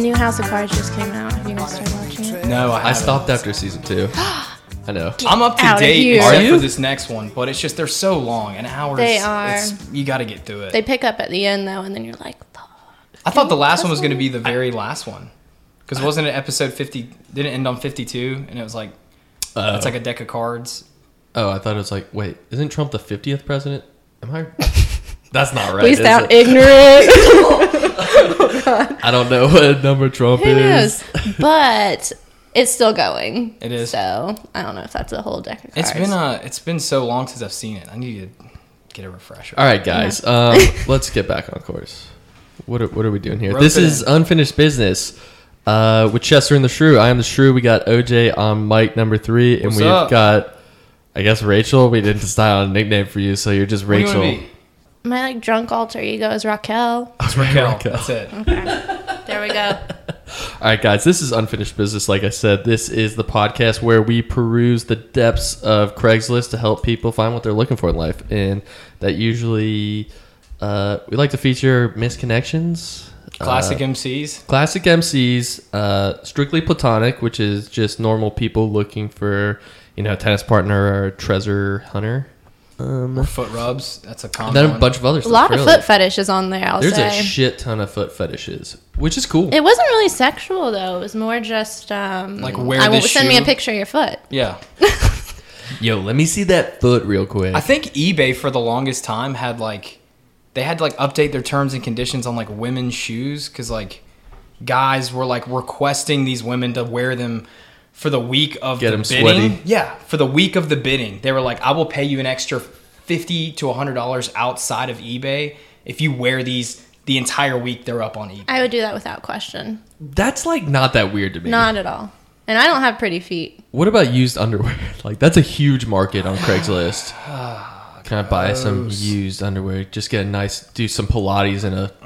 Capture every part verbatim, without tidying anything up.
new House of Cards just came out. Have you guys started watching it? No, I, I stopped after season two. I know. I'm up to Out of date here. except Are you? for this next one, but it's just they're so long. An hour. They is- are. It's, you got to get through it. They pick up at the end though, and then you're like, fuck. I thought the last one was going to be the very last one, because wasn't it episode fifty? Didn't it end on fifty-two? And it was like Uh, it's like a deck of cards. Oh, I thought it was like, wait, isn't Trump the fiftieth president? Am I? That's not right. We is sound it? ignorant. I don't know what number Trump Who is. knows? But it's still going. It is. So I don't know if that's a whole deck of cards. It's been uh, it's been so long since I've seen it. I need to get a refresher. All right, guys. Um, let's get back on course. What are, what are we doing here? Rope This it is in. Unfinished Business uh, with Chester and the Shrew. I am the Shrew. We got O J on mic number three, and What's we've up? got, I guess, Rachel. We didn't decide on a nickname for you, so you're just What do you Rachel. wanna be? My like drunk alter ego is Raquel. It's Raquel. Raquel. That's it. There we go. All right, guys, this is Unfinished Business. Like I said, this is the podcast where we peruse the depths of Craigslist to help people find what they're looking for in life. And that usually, uh, we like to feature misconnections. Classic uh, M Cs. Classic M Cs, uh, strictly platonic, which is just normal people looking for, you know, a tennis partner or a treasure hunter. Um, Foot rubs. That's a and common then a one. bunch of other A stuff. lot really. of foot fetishes on there, I'll There's say. a shit ton of foot fetishes, which is cool. It wasn't really sexual though. It was more just um, Like, wear I will this send me a shoe. picture of your foot. Yeah. Yo, let me see that foot real quick. I think eBay for the longest time had like they had to like update their terms and conditions on like women's shoes because like guys were like requesting these women to wear them for the week of Get the 'em bidding. sweaty. Yeah, for the week of the bidding, they were like, "I will pay you an extra fifty to a hundred dollars outside of eBay if you wear these the entire week they're up on eBay." I would do that without question. That's like not that weird to me. Not at all. And I don't have pretty feet. What about used underwear? Like that's a huge market on Craigslist. Can I buy some Gross. used underwear? Just get a nice, do some Pilates in a.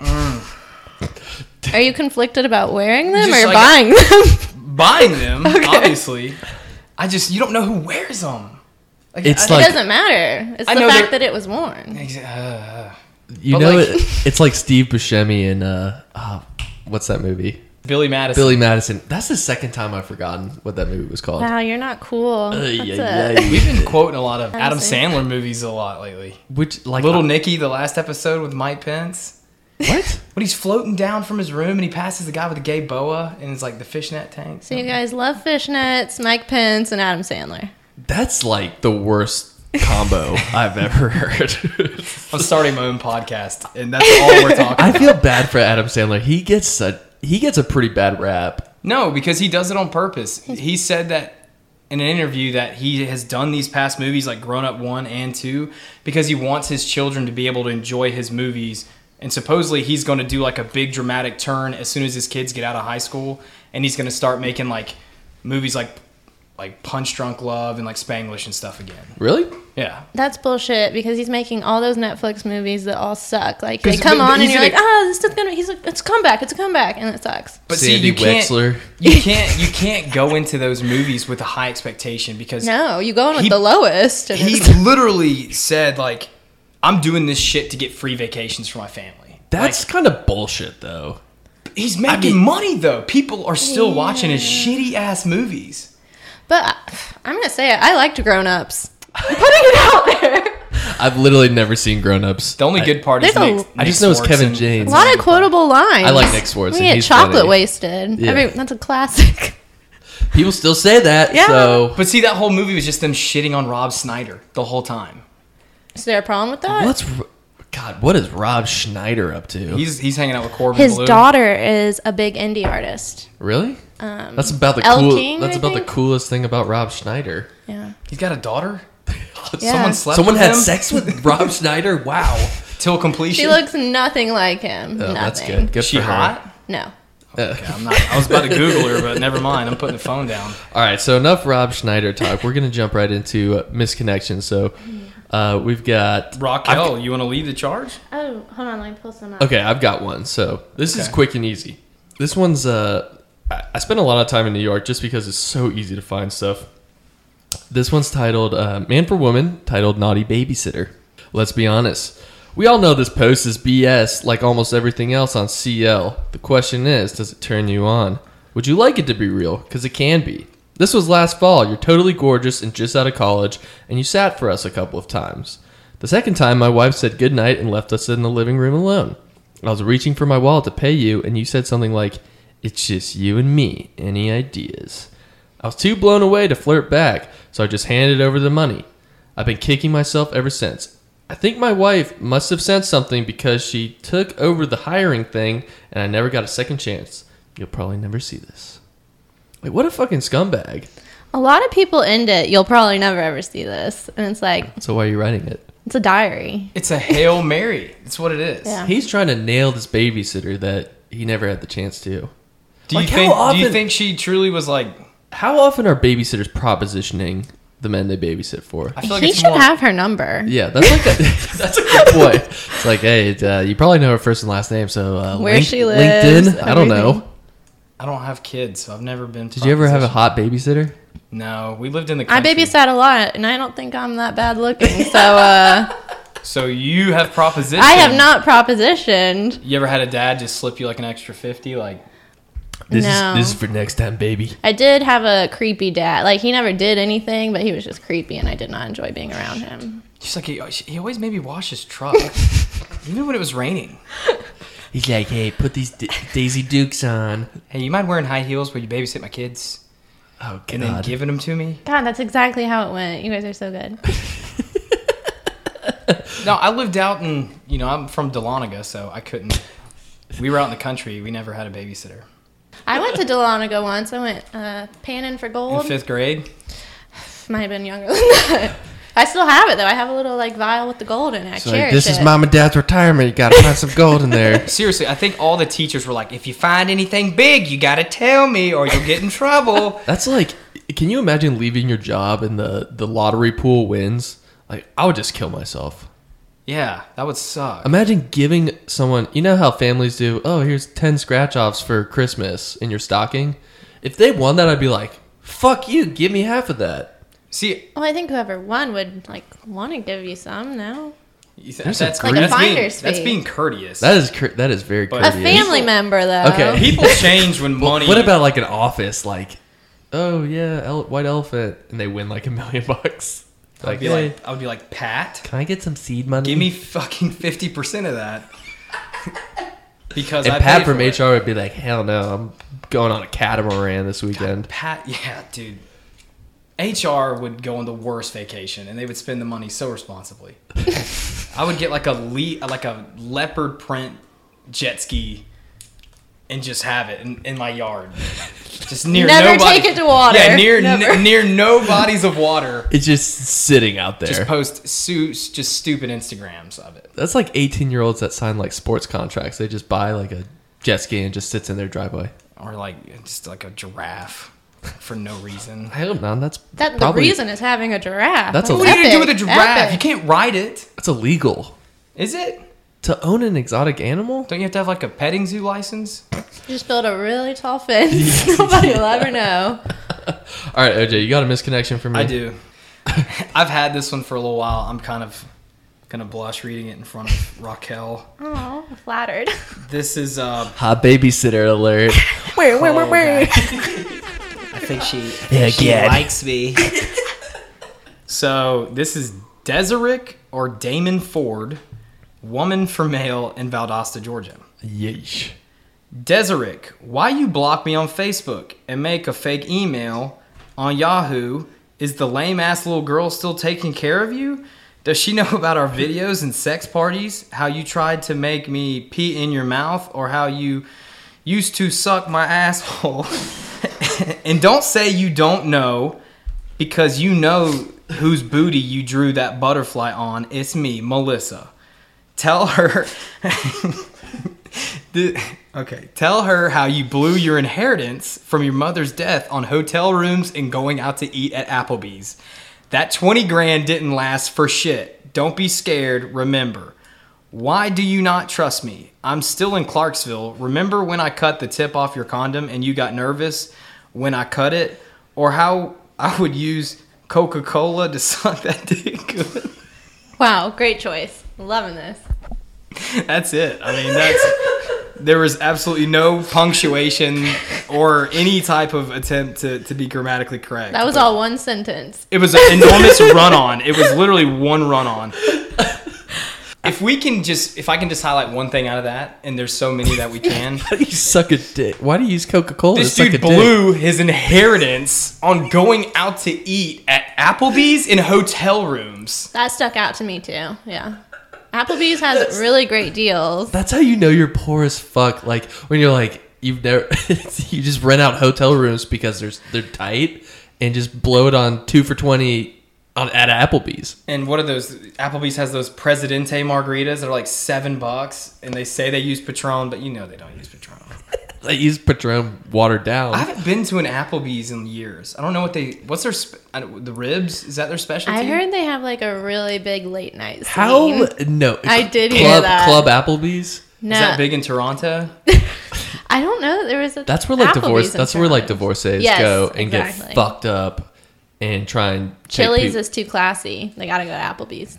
Are you conflicted about wearing them Just or like- buying them? Buying them, obviously. I just you don't know who wears them. Like, It's I- It like- doesn't matter. It's I the know fact they're- that it was worn. Uh, You But know, like- it, it's like Steve Buscemi in uh, oh, what's that movie? Billy Madison. Billy Madison. That's the second time I've forgotten what that movie was called. Wow, you're not cool. Ay, That's ay, it. ay. We've been quoting a lot of Adam Honestly. Sandler movies a lot lately. Which like Little uh, Nicky, the last episode with Mike Pence. What? When he's floating down from his room and he passes the guy with the gay boa and it's like the fishnet tank. So you guys love fishnets, Mike Pence, and Adam Sandler. That's like the worst combo I've ever heard. I'm starting my own podcast and that's all we're talking I about. feel bad for Adam Sandler. He gets a he gets a pretty bad rap. No, because he does it on purpose. He said that in an interview that he has done these past movies like Grown Up one and two because he wants his children to be able to enjoy his movies. And supposedly he's going to do like a big dramatic turn as soon as his kids get out of high school, and he's going to start making like movies like like Punch Drunk Love and like Spanglish and stuff again. Really? Yeah. That's bullshit because he's making all those Netflix movies that all suck. Like they 'Cause- come but- but on and he's you're gonna- like, ah, this is gonna. He's like, it's a comeback. It's a comeback, and it sucks. But Sandy see, you can't, Wexler. you can't you can't go into those movies with a high expectation because No, you go in with He- the lowest. And he it's- literally said like, I'm doing this shit to get free vacations for my family. That's Like, kind of bullshit though. he's making money though. People are still watching his shitty ass movies. but I'm gonna say it. I liked Grown Ups. I'm putting it out there. I've literally never seen Grown Ups. The only I, good part is There's a- Nick, I Nick just know it's Swartz Kevin and- James. A lot of quotable lines. I like Nick Swartz, We and get he's chocolate funny. wasted. Yeah. Every, that's a classic. People still say that. Yeah. So But see, that whole movie was just them shitting on Rob Snyder the whole time. Is there a problem with that? what's God? What is Rob Schneider up to? He's he's hanging out with Corbin His Bleu. daughter is a big indie artist. really? Um, That's about the Elle cool. King, that's I about think? the coolest thing about Rob Schneider. Yeah. He's got a daughter. Yeah. Someone slept. Someone with had him? sex with Rob Schneider. Wow. till completion. She looks nothing like him. Oh, nothing. that's good. Good Is she for her. hot? No. Okay, I'm not. I was about to Google her, but never mind. I'm putting the phone down. All right, so enough Rob Schneider talk. We're gonna jump right into uh, misconnections. So uh, we've got Raquel, you want to lead the charge? Oh, hold on. Let me pull some up. Okay, I've got one. So this is Okay. quick and easy. This one's uh, I I spent a lot of time in New York just because it's so easy to find stuff. This one's titled uh, "Man for Woman," titled "Naughty Babysitter." Let's be honest. We all know this post is B S like almost everything else on C L. The question is, does it turn you on? Would you like it to be real? Because it can be. This was last fall. You're totally gorgeous and just out of college, and you sat for us a couple of times. The second time, my wife said goodnight and left us in the living room alone. I was reaching for my wallet to pay you, and you said something like, "It's just you and me. Any ideas?" I was too blown away to flirt back, so I just handed over the money. I've been kicking myself ever since. I think my wife must have sensed something because she took over the hiring thing, and I never got a second chance. You'll probably never see this. Like, what a fucking scumbag. A lot of people end it. You'll probably never ever see this. And it's like, So why are you writing it? it's a diary. It's a Hail Mary. That's what it is. Yeah. He's trying to nail this babysitter that he never had the chance to. Do you Like, how think? Do often- you think she truly was like? How often are babysitters propositioning the men they babysit for? I feel like He it's should more. have her number. Yeah, that's like a, that's a good point. It's like, hey, uh, you probably know her first and last name, so uh, Where link- she lives, LinkedIn. I don't know. everything. I don't have kids, so I've never been. Did you ever have a propositioned. hot babysitter? No, we lived in the I country. babysat a lot, and I don't think I'm that bad looking. So uh, So you have propositioned. I have not propositioned. You ever had a dad just slip you like an extra fifty? Like, This No. is this is for next time, baby. I did have a creepy dad. Like, he never did anything, but he was just creepy, and I did not enjoy being around him. just like he, he always made me wash his truck, even when it was raining. He's like, hey, put these D- Daisy Dukes on. Hey, you mind wearing high heels where you babysit my kids Oh and then God. giving them to me? God, that's exactly how it went. You guys are so good. No, I lived out in, you know, I'm from Dahlonega, so I couldn't. We were out in the country. We never had a babysitter. I went to Dahlonega once. I went uh, panning for In gold. fifth grade, Might have been younger than that. I still have it, though. I have a little, like, vial with the gold in it. I So cherish like, this it. is mom and dad's retirement. You gotta find some gold in there. seriously, I think all the teachers were like, if you find anything big, you got to tell me or you'll get in trouble. That's like, can you imagine leaving your job and the the lottery pool wins? Like, I would just kill myself. Yeah, that would suck. Imagine giving someone, you know how families do, oh, here's ten scratch offs for Christmas in your stocking? If they won that, I'd be like, fuck you, give me half of that. See, Well, I think whoever won would, like, want to give you some, no? you th- There's a that's, Like a that's, being, finder's that's fee. being courteous. That is cur- that is very But- A courteous. family member, though. Okay. People change when money. What about like an office, like, oh yeah, ele- white elephant, and they win like a million bucks? I'd Like, be hey, like, I would be like, Pat, can I get some seed money? give me fucking fifty percent of that. Because And I Pat paid from for it. H R would be like, hell no, I'm going on a catamaran this weekend. Pat, yeah, dude. H R would go on the worst vacation, and they would spend the money so responsibly. I would get like a le- like a leopard print jet ski, and just have it in, in my yard, just near Never nobody. take it to water. Yeah, near Never. n- near no bodies of water. It's just sitting out there. Just post su- just stupid Instagrams of it. That's like eighteen year olds that sign like sports contracts. They just buy like a jet ski and just sits in their driveway. Or like just like a giraffe for no reason. I hope not. That's That the probably, reason is having a giraffe. That's Like, a- What are you gonna do epic, with a giraffe? epic. You can't ride it. that's illegal. Is it? To own an exotic animal? Don't you have to have like a petting zoo license? Just build a really tall fence. Nobody will ever know. All right, O J, you got a misconnection for me? I do. I've had this one for a little while. I'm kind of gonna blush reading it in front of Raquel. Oh, flattered. This is uh Hot babysitter alert. Wait, wait, wait, wait. I think she Yeah, she again. likes me. So this is Desiree or Damon Ford, woman for male in Valdosta, Georgia. Yeesh. Desiree, why you block me on Facebook and make a fake email on Yahoo? Is the lame ass little girl still taking care of you? Does she know about our videos and sex parties? How you tried to make me pee in your mouth, or how you used to suck my asshole? And don't say you don't know, because you know whose booty you drew that butterfly on. It's me, Melissa. Tell her. The, okay, tell her how you blew your inheritance from your mother's death on hotel rooms and going out to eat at Applebee's. That twenty grand didn't last for shit. Don't be scared. Remember. Why do you not trust me? I'm still in Clarksville. Remember when I cut the tip off your condom and you got nervous when I cut it? Or how I would use Coca-Cola to suck that dick good? Wow, great choice. Loving this. That's it. I mean, that's there was absolutely no punctuation or any type of attempt to, to be grammatically correct. That was But all one sentence. It was an enormous run-on. It was literally one run-on. If we can just, if I can just highlight one thing out of that, and there's so many that we can. Why do you suck a dick? Why do you use Coca-Cola? This to suck dude a dick? blew his inheritance on going out to eat at Applebee's in hotel rooms. That stuck out to me too. Yeah. Applebee's has really great deals. That's how you know you're poor as fuck. Like when you're like you've never, you just rent out hotel rooms because they're they're tight, and just blow it on two for twenty on at Applebee's. And what are those? Applebee's has those Presidente margaritas that are like seven bucks, and they say they use Patron, but you know they don't use Patron. They use Patron watered down. I haven't been to an Applebee's in years. I don't know what they. What's their? Spe- I don't- the ribs? Is that their specialty? I heard they have like a really big late night scene. How? No. I did Club, hear that. Club Applebee's? No, Is that big in Toronto? I don't know that there was a. That's where like Applebee's divorce. in That's where like Toronto. divorcees Yes, go and exactly. get fucked up and try and take Chili's peop- is too classy. They gotta go to Applebee's.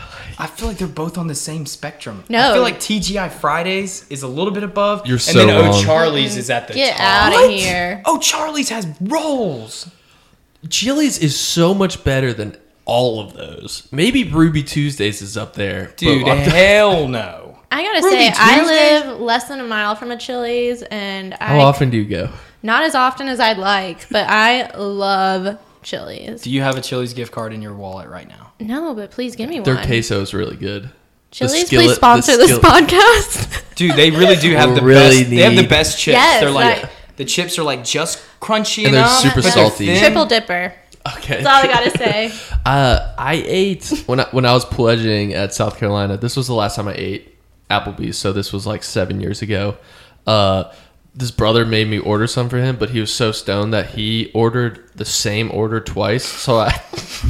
I feel like they're both on the same spectrum. No. I feel like T G I Fridays is a little bit above. You're and so then wrong. Oh Charlie's is at the Get top. out What? of here. Oh, Charlie's has rolls. Chili's is so much better than all of those. Maybe Ruby Tuesdays is up there, Dude, but- hell no. I gotta Ruby say, I Tuesdays? live less than a mile from a Chili's, and I How often do you go? not as often as I'd like, but I love Chili's. Do you have a Chili's gift card in your wallet right now? No, but please give me Their one. queso is really good. Chili's, skillet- please sponsor the this skillet- podcast. Dude, they really do have the Really best. They have the need- best chips. Yes, they're like like- the chips are like just crunchy And they're enough, super but they're salty. thin. Triple dipper. Okay. That's all I gotta say. Uh, I ate when I, when I was pledging at South Carolina. This was the last time I ate Applebee's, so this was like seven years ago. Uh, this brother made me order some for him, but he was so stoned that he ordered the same order twice. So I,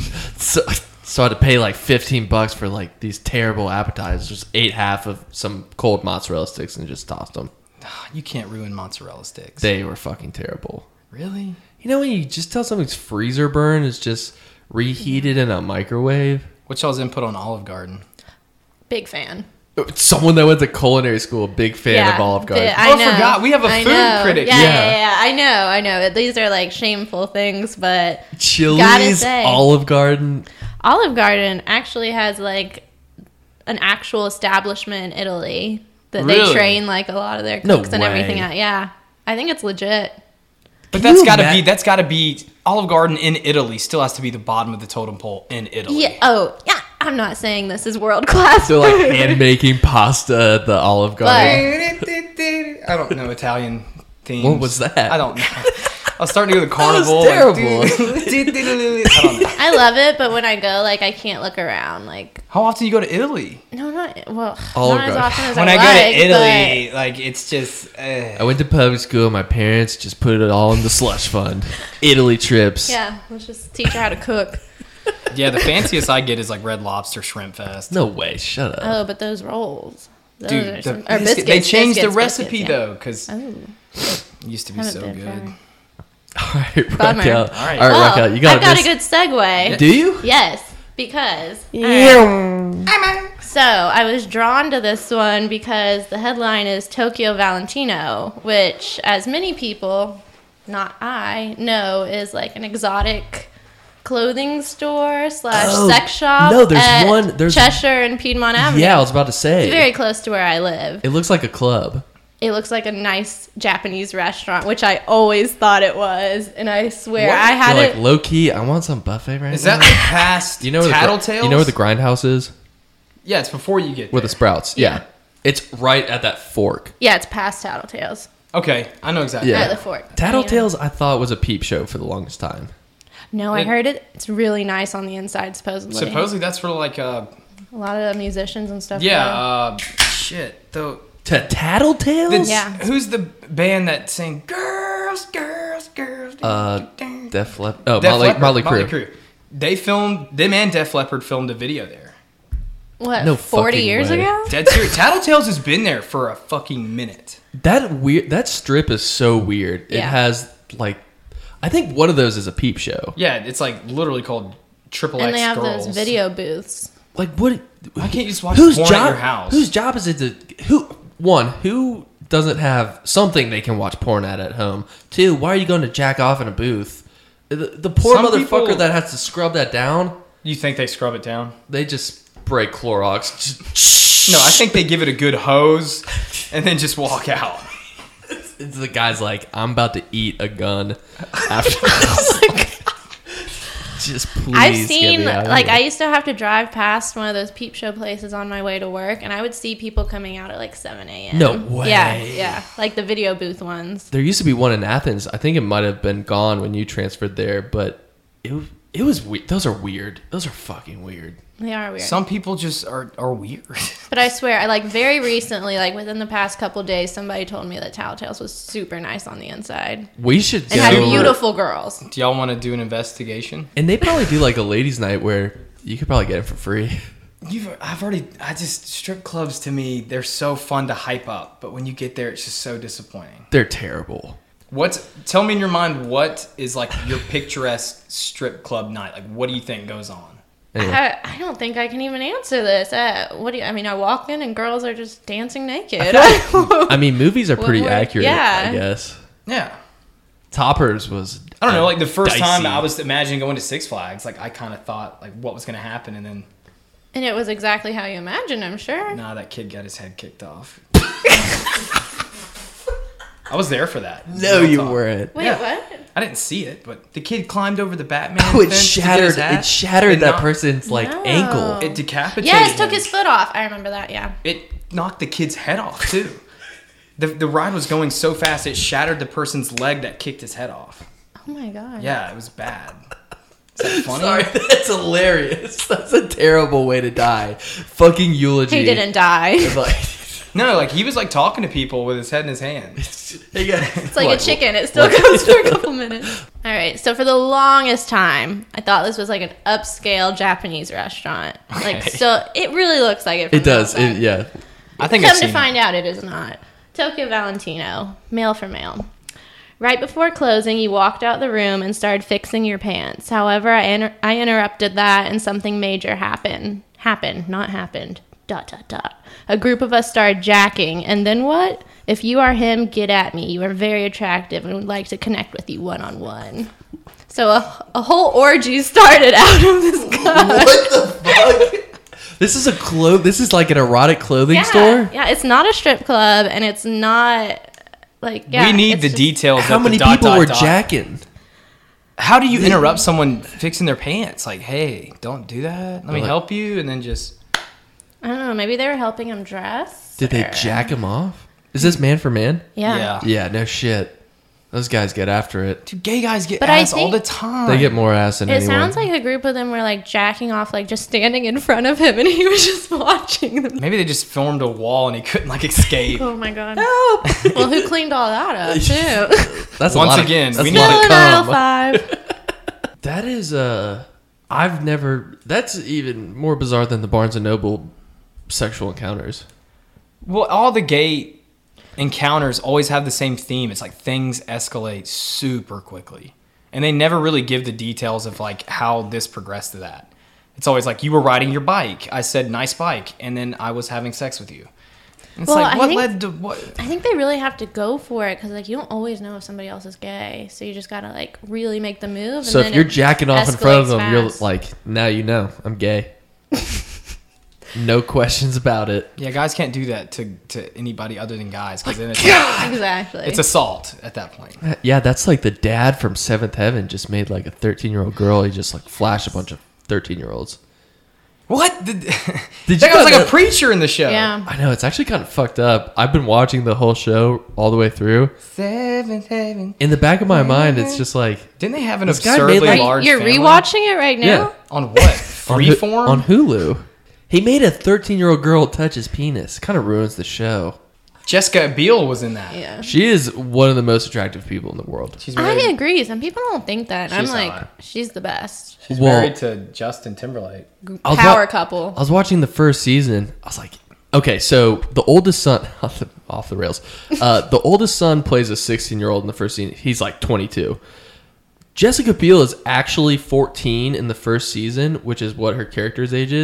so, so I had to pay like fifteen bucks for like these terrible appetizers. Just ate half of some cold mozzarella sticks and just tossed them. You can't ruin mozzarella sticks. They were fucking terrible. Really? You know when you just tell something's freezer burn is just reheated in a microwave? What's y'all's input on Olive Garden? Big fan. Someone that went to culinary school, big fan of Olive Garden. the- Oh, I forgot. We have a I food know. critic. Yeah, Yeah. yeah, yeah, I know, I know. These are like shameful things, but Gotta Chili's, say. Olive Garden. Olive Garden actually has like an actual establishment in Italy that Really? they train like a lot of their No cooks and everything way. at. Yeah, I think it's legit. But Can that's you got to ima- be that's got to be Olive Garden in Italy still has to be the bottom of the totem pole in Italy. Yeah. Oh, yeah. I'm not saying this is world class. They're like hand making pasta at the Olive Garden. I don't know Italian themes. What was that? I don't know. I was starting to go to the carnival. That was like, I don't know. I love it, but when I go, like, I can't look around. Like, How often do you go to Italy? no, not well, Olive not as Garden. often as When I, I, go like, to Italy, like it's just. I Uh. went to public school. My parents just put it all in the slush fund. Italy trips. But, yeah, let's just teach her how to cook. Yeah, the fanciest I get is like Red Lobster Shrimp Fest. No way. Shut up. Oh, but those rolls. Those Dude, are the some, or biscuit- biscuits, they changed biscuits, the recipe biscuits, yeah. though because Oh, it used to be haven't so been good. forever. All right, Bummer. Raquel. All right. All right, Oh, Raquel. You got I've got this. a good segue. Do you? Yes, because all right. So I was drawn to this one because the headline is Tokyo Valentino, which, as many people, not I, know is like an exotic clothing store slash Oh, sex shop. no, there's at one- there's- Cheshire and Piedmont Avenue. Yeah, I was about to say. It's very close to where I live. It looks like a club. It looks like a nice Japanese restaurant, which I always thought it was, and I swear What? I had You're it. like low key. I want some buffet right Is now. that like past you know where the, gr- Tattletales? you know where the Grindhouse is? Yeah, it's before you get Where there. the Sprouts. Yeah. Yeah. It's right at that fork. Yeah, it's past Tattletales. Okay, I know exactly. Yeah. At the fork. Tattletales, I thought was a peep show for the longest time. No, I It- heard it. It's really nice on the inside, supposedly. Supposedly that's for like uh A lot of the musicians and stuff. yeah go. uh shit the, To Tattletales? the Yeah. who's the band that sang girls girls girls Uh, Def Leppard. Oh, Def Motley, Leppard, Motley Motley Crue. Crue. They filmed them and Def Leppard filmed a video there. What, No forty fucking years way. ago? Dead serious. Tattletales has been there for a fucking minute. That weird. That strip is so weird. It Yeah. has like, I think one of those is a peep show. Yeah, it's like literally called Triple And X they have Girls. those video booths. Like what? Why can't you just watch whose porn job, at your house? Whose job is it to who? One, who doesn't have something they can watch porn at at home? Two, why are you going to jack off in a booth? The, the poor Some motherfucker people- that has to scrub that down. You think they scrub it down? They just spray Clorox. No, I think they give it a good hose and then just walk out. The guy's like, I'm about to eat a gun after this. Just please. I've get seen, me out of like, here. I used to have to drive past one of those peep show places on my way to work, and I would see people coming out at like seven a.m. No way. Yeah, yeah. Like the video booth ones. There used to be one in Athens. I think it might have been gone when you transferred there, but it was, it was weird. Those are weird. Those are fucking weird. They are weird. Some people just are, are weird. But I swear, I like very recently, like within the past couple days, somebody told me that Tattletales was super nice on the inside. We should And go. had beautiful girls. Do y'all want to do an investigation? And they probably do like a ladies' night where you could probably get it for free. You've, I've already, I just, strip clubs to me, they're so fun to hype up. But when you get there, it's just so disappointing. They're terrible. What's, tell me in your mind, what is like your picturesque strip club night? Like, what do you think goes on? Anyway. I, I don't think I can even answer this. Uh, what do you, I mean, I walk in and girls are just dancing naked. I mean, movies are pretty What- accurate, yeah. I guess. Yeah. Toppers was. I don't know, like the first dicey. time I was imagining going to Six Flags, like I kind of thought like what was going to happen, and then And it was exactly how you imagined, I'm sure. nah, that kid got his head kicked off. I was there for that. No, Real you talk. weren't. Wait, Yeah. what? I didn't see it, but the kid climbed over the Batman. Oh, it fence to get shattered. his hat. It shattered It that knocked- person's like No. ankle. It decapitated. Yes, took him. his foot off. I remember that, yeah. It knocked the kid's head off too. the The ride was going so fast it shattered the person's leg that kicked his head off. Oh my god. Yeah, it was bad. Is that funny? Sorry, that's hilarious. That's a terrible way to die. Fucking eulogy. He didn't die. Like, No, like he was like talking to people with his head in his hand. It's like a chicken. It still goes for a couple minutes. All right. So for the longest time, I thought this was like an upscale Japanese restaurant. Like, Okay. so it really looks like it. From It does. the outside. It, yeah. I think I've Come to seen find out, it is not. Tokyo Valentino, male for male. Right before closing, you walked out the room and started fixing your pants. However, I, inter- I interrupted that and something major happened. Happened, not happened. Dot, dot, dot. A group of us started jacking. And then what? If you are him, get at me. You are very attractive and would like to connect with you one-on-one. So a, a whole orgy started out of this guy. What the fuck? This is a clo- This is like an erotic clothing Yeah, store. yeah, it's not a strip club, and it's not like yeah. we need it's the just- details. How of the many dot, people dot, were dot. jacking? How do you interrupt someone fixing their pants? Like, hey, don't do that. Let me Like- help you, and then just. I don't know. Maybe they were helping him dress. Did they or- jack him off? Is this man for man? Yeah. Yeah. Yeah, no shit. Those guys get after it. Dude, gay guys get But I ass all think- the time. They get more ass than It anyone. sounds like a group of them were like jacking off, like just standing in front of him, and he was just watching them. Maybe they just formed a wall and he couldn't like escape. Oh my god! Help! Well, who cleaned all that up too? That's a Once lot of- again, that's we a need lot Still of in aisle cum. five. That is uh I've never that's even more bizarre than the Barnes and Noble sexual encounters. Well, all the gay encounters always have the same theme. It's like things escalate super quickly. And they never really give the details of like how this progressed to that. It's always like you were riding your bike. I said nice bike, and then I was having sex with you. And it's Well, like I what think- led to what? I think they really have to go for it because like you don't always know if somebody else is gay, so you just gotta like really make the move. And So then if you're it jacking off in front of escalates them, you're fast. like, now you know, I'm gay. No questions about it. Yeah, guys can't do that to, to anybody other than guys because then it's, exactly. it's assault at that point. Yeah, that's like the dad from Seventh Heaven just made like a thirteen year old girl. He just like flashed a bunch of thirteen year olds. What? Did, Did that you guy was know like a that- preacher in the show. yeah. I know, it's actually kind of fucked up. I've been watching the whole show all the way through. Seventh heaven. In the back of my mind, it's just like Didn't they have an This guy made, absurdly like- large You're family? rewatching it right now. Yeah. On what? on, Hu- Freeform? on Hulu. He made a thirteen year old girl touch his penis. Kind of ruins the show. Jessica Biel was in that. Yeah. She is one of the most attractive people in the world. She's I married, agree. Some people don't think that. I'm She's like, not. she's the best. she's Well- married to Justin Timberlake. I was Power wa- couple. I was watching the first season. I was like, okay, so the oldest son, off the, off the rails, uh, the oldest son plays a sixteen year old in the first season. He's like twenty-two. Jessica Biel is actually fourteen in the first season, which is what her character's age is.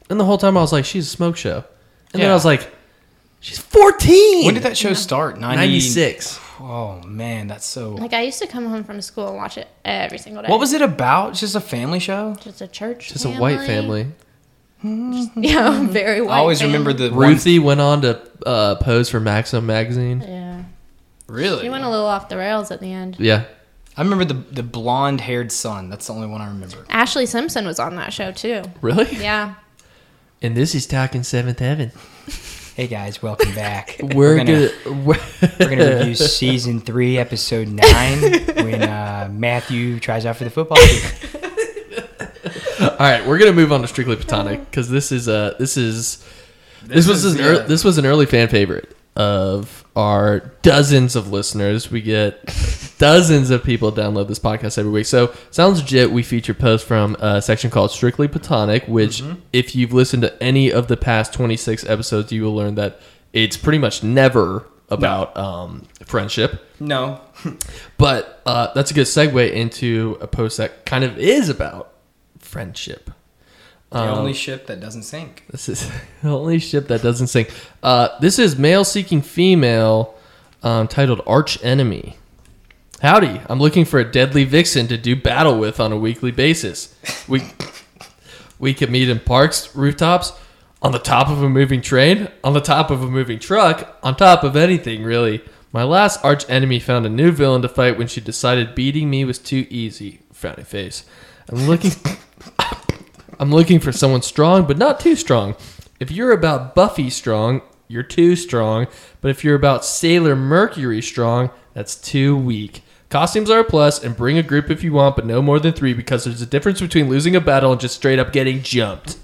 And the whole time I was like, she's a smoke show. And Yeah. then I was like, she's fourteen. When did that show start? ninety-six. Oh, man, that's so... Like, I used to come home from school and watch it every single day. What was it about? Just a family show? Just a church Just family. a white family. Yeah, very white I always family. remember the... Ruthie went on to uh, pose for Maxim magazine. Yeah. Really? She went a little off the rails at the end. Yeah. I remember the the blonde-haired son. That's the only one I remember. Ashley Simpson was on that show, too. Really? Yeah. And this is Talking Seventh Heaven. Hey, guys. Welcome back. We're, gonna, gonna, we're, we're gonna review season three, episode nine, when uh, Matthew tries out for the football team. All right, we're gonna move on to Strictly Platonic because this is uh this is this, This was is, an yeah. ear this was an early fan favorite of our dozens of listeners. We get dozens of people download this podcast every week. So sounds legit. We feature posts from a section called Strictly Platonic, which Mm-hmm. if you've listened to any of the past twenty-six episodes, you will learn that it's pretty much never about um, friendship. No. But uh, that's a good segue into a post that kind of is about friendship. The Um, only ship that doesn't sink. This is the only ship that doesn't sink. Uh, this is Male Seeking Female, um, titled Arch Enemy. Howdy, I'm looking for a deadly vixen to do battle with on a weekly basis. We we could meet in parks, rooftops, on the top of a moving train, on the top of a moving truck, on top of anything, really. My last arch enemy found a new villain to fight when she decided beating me was too easy. Frowny face. I'm looking... I'm looking for someone strong, but not too strong. If you're about Buffy strong, you're too strong. But if you're about Sailor Mercury strong, that's too weak. Costumes are a plus, and bring a group if you want, but no more than three, because there's a difference between losing a battle and just straight up getting jumped.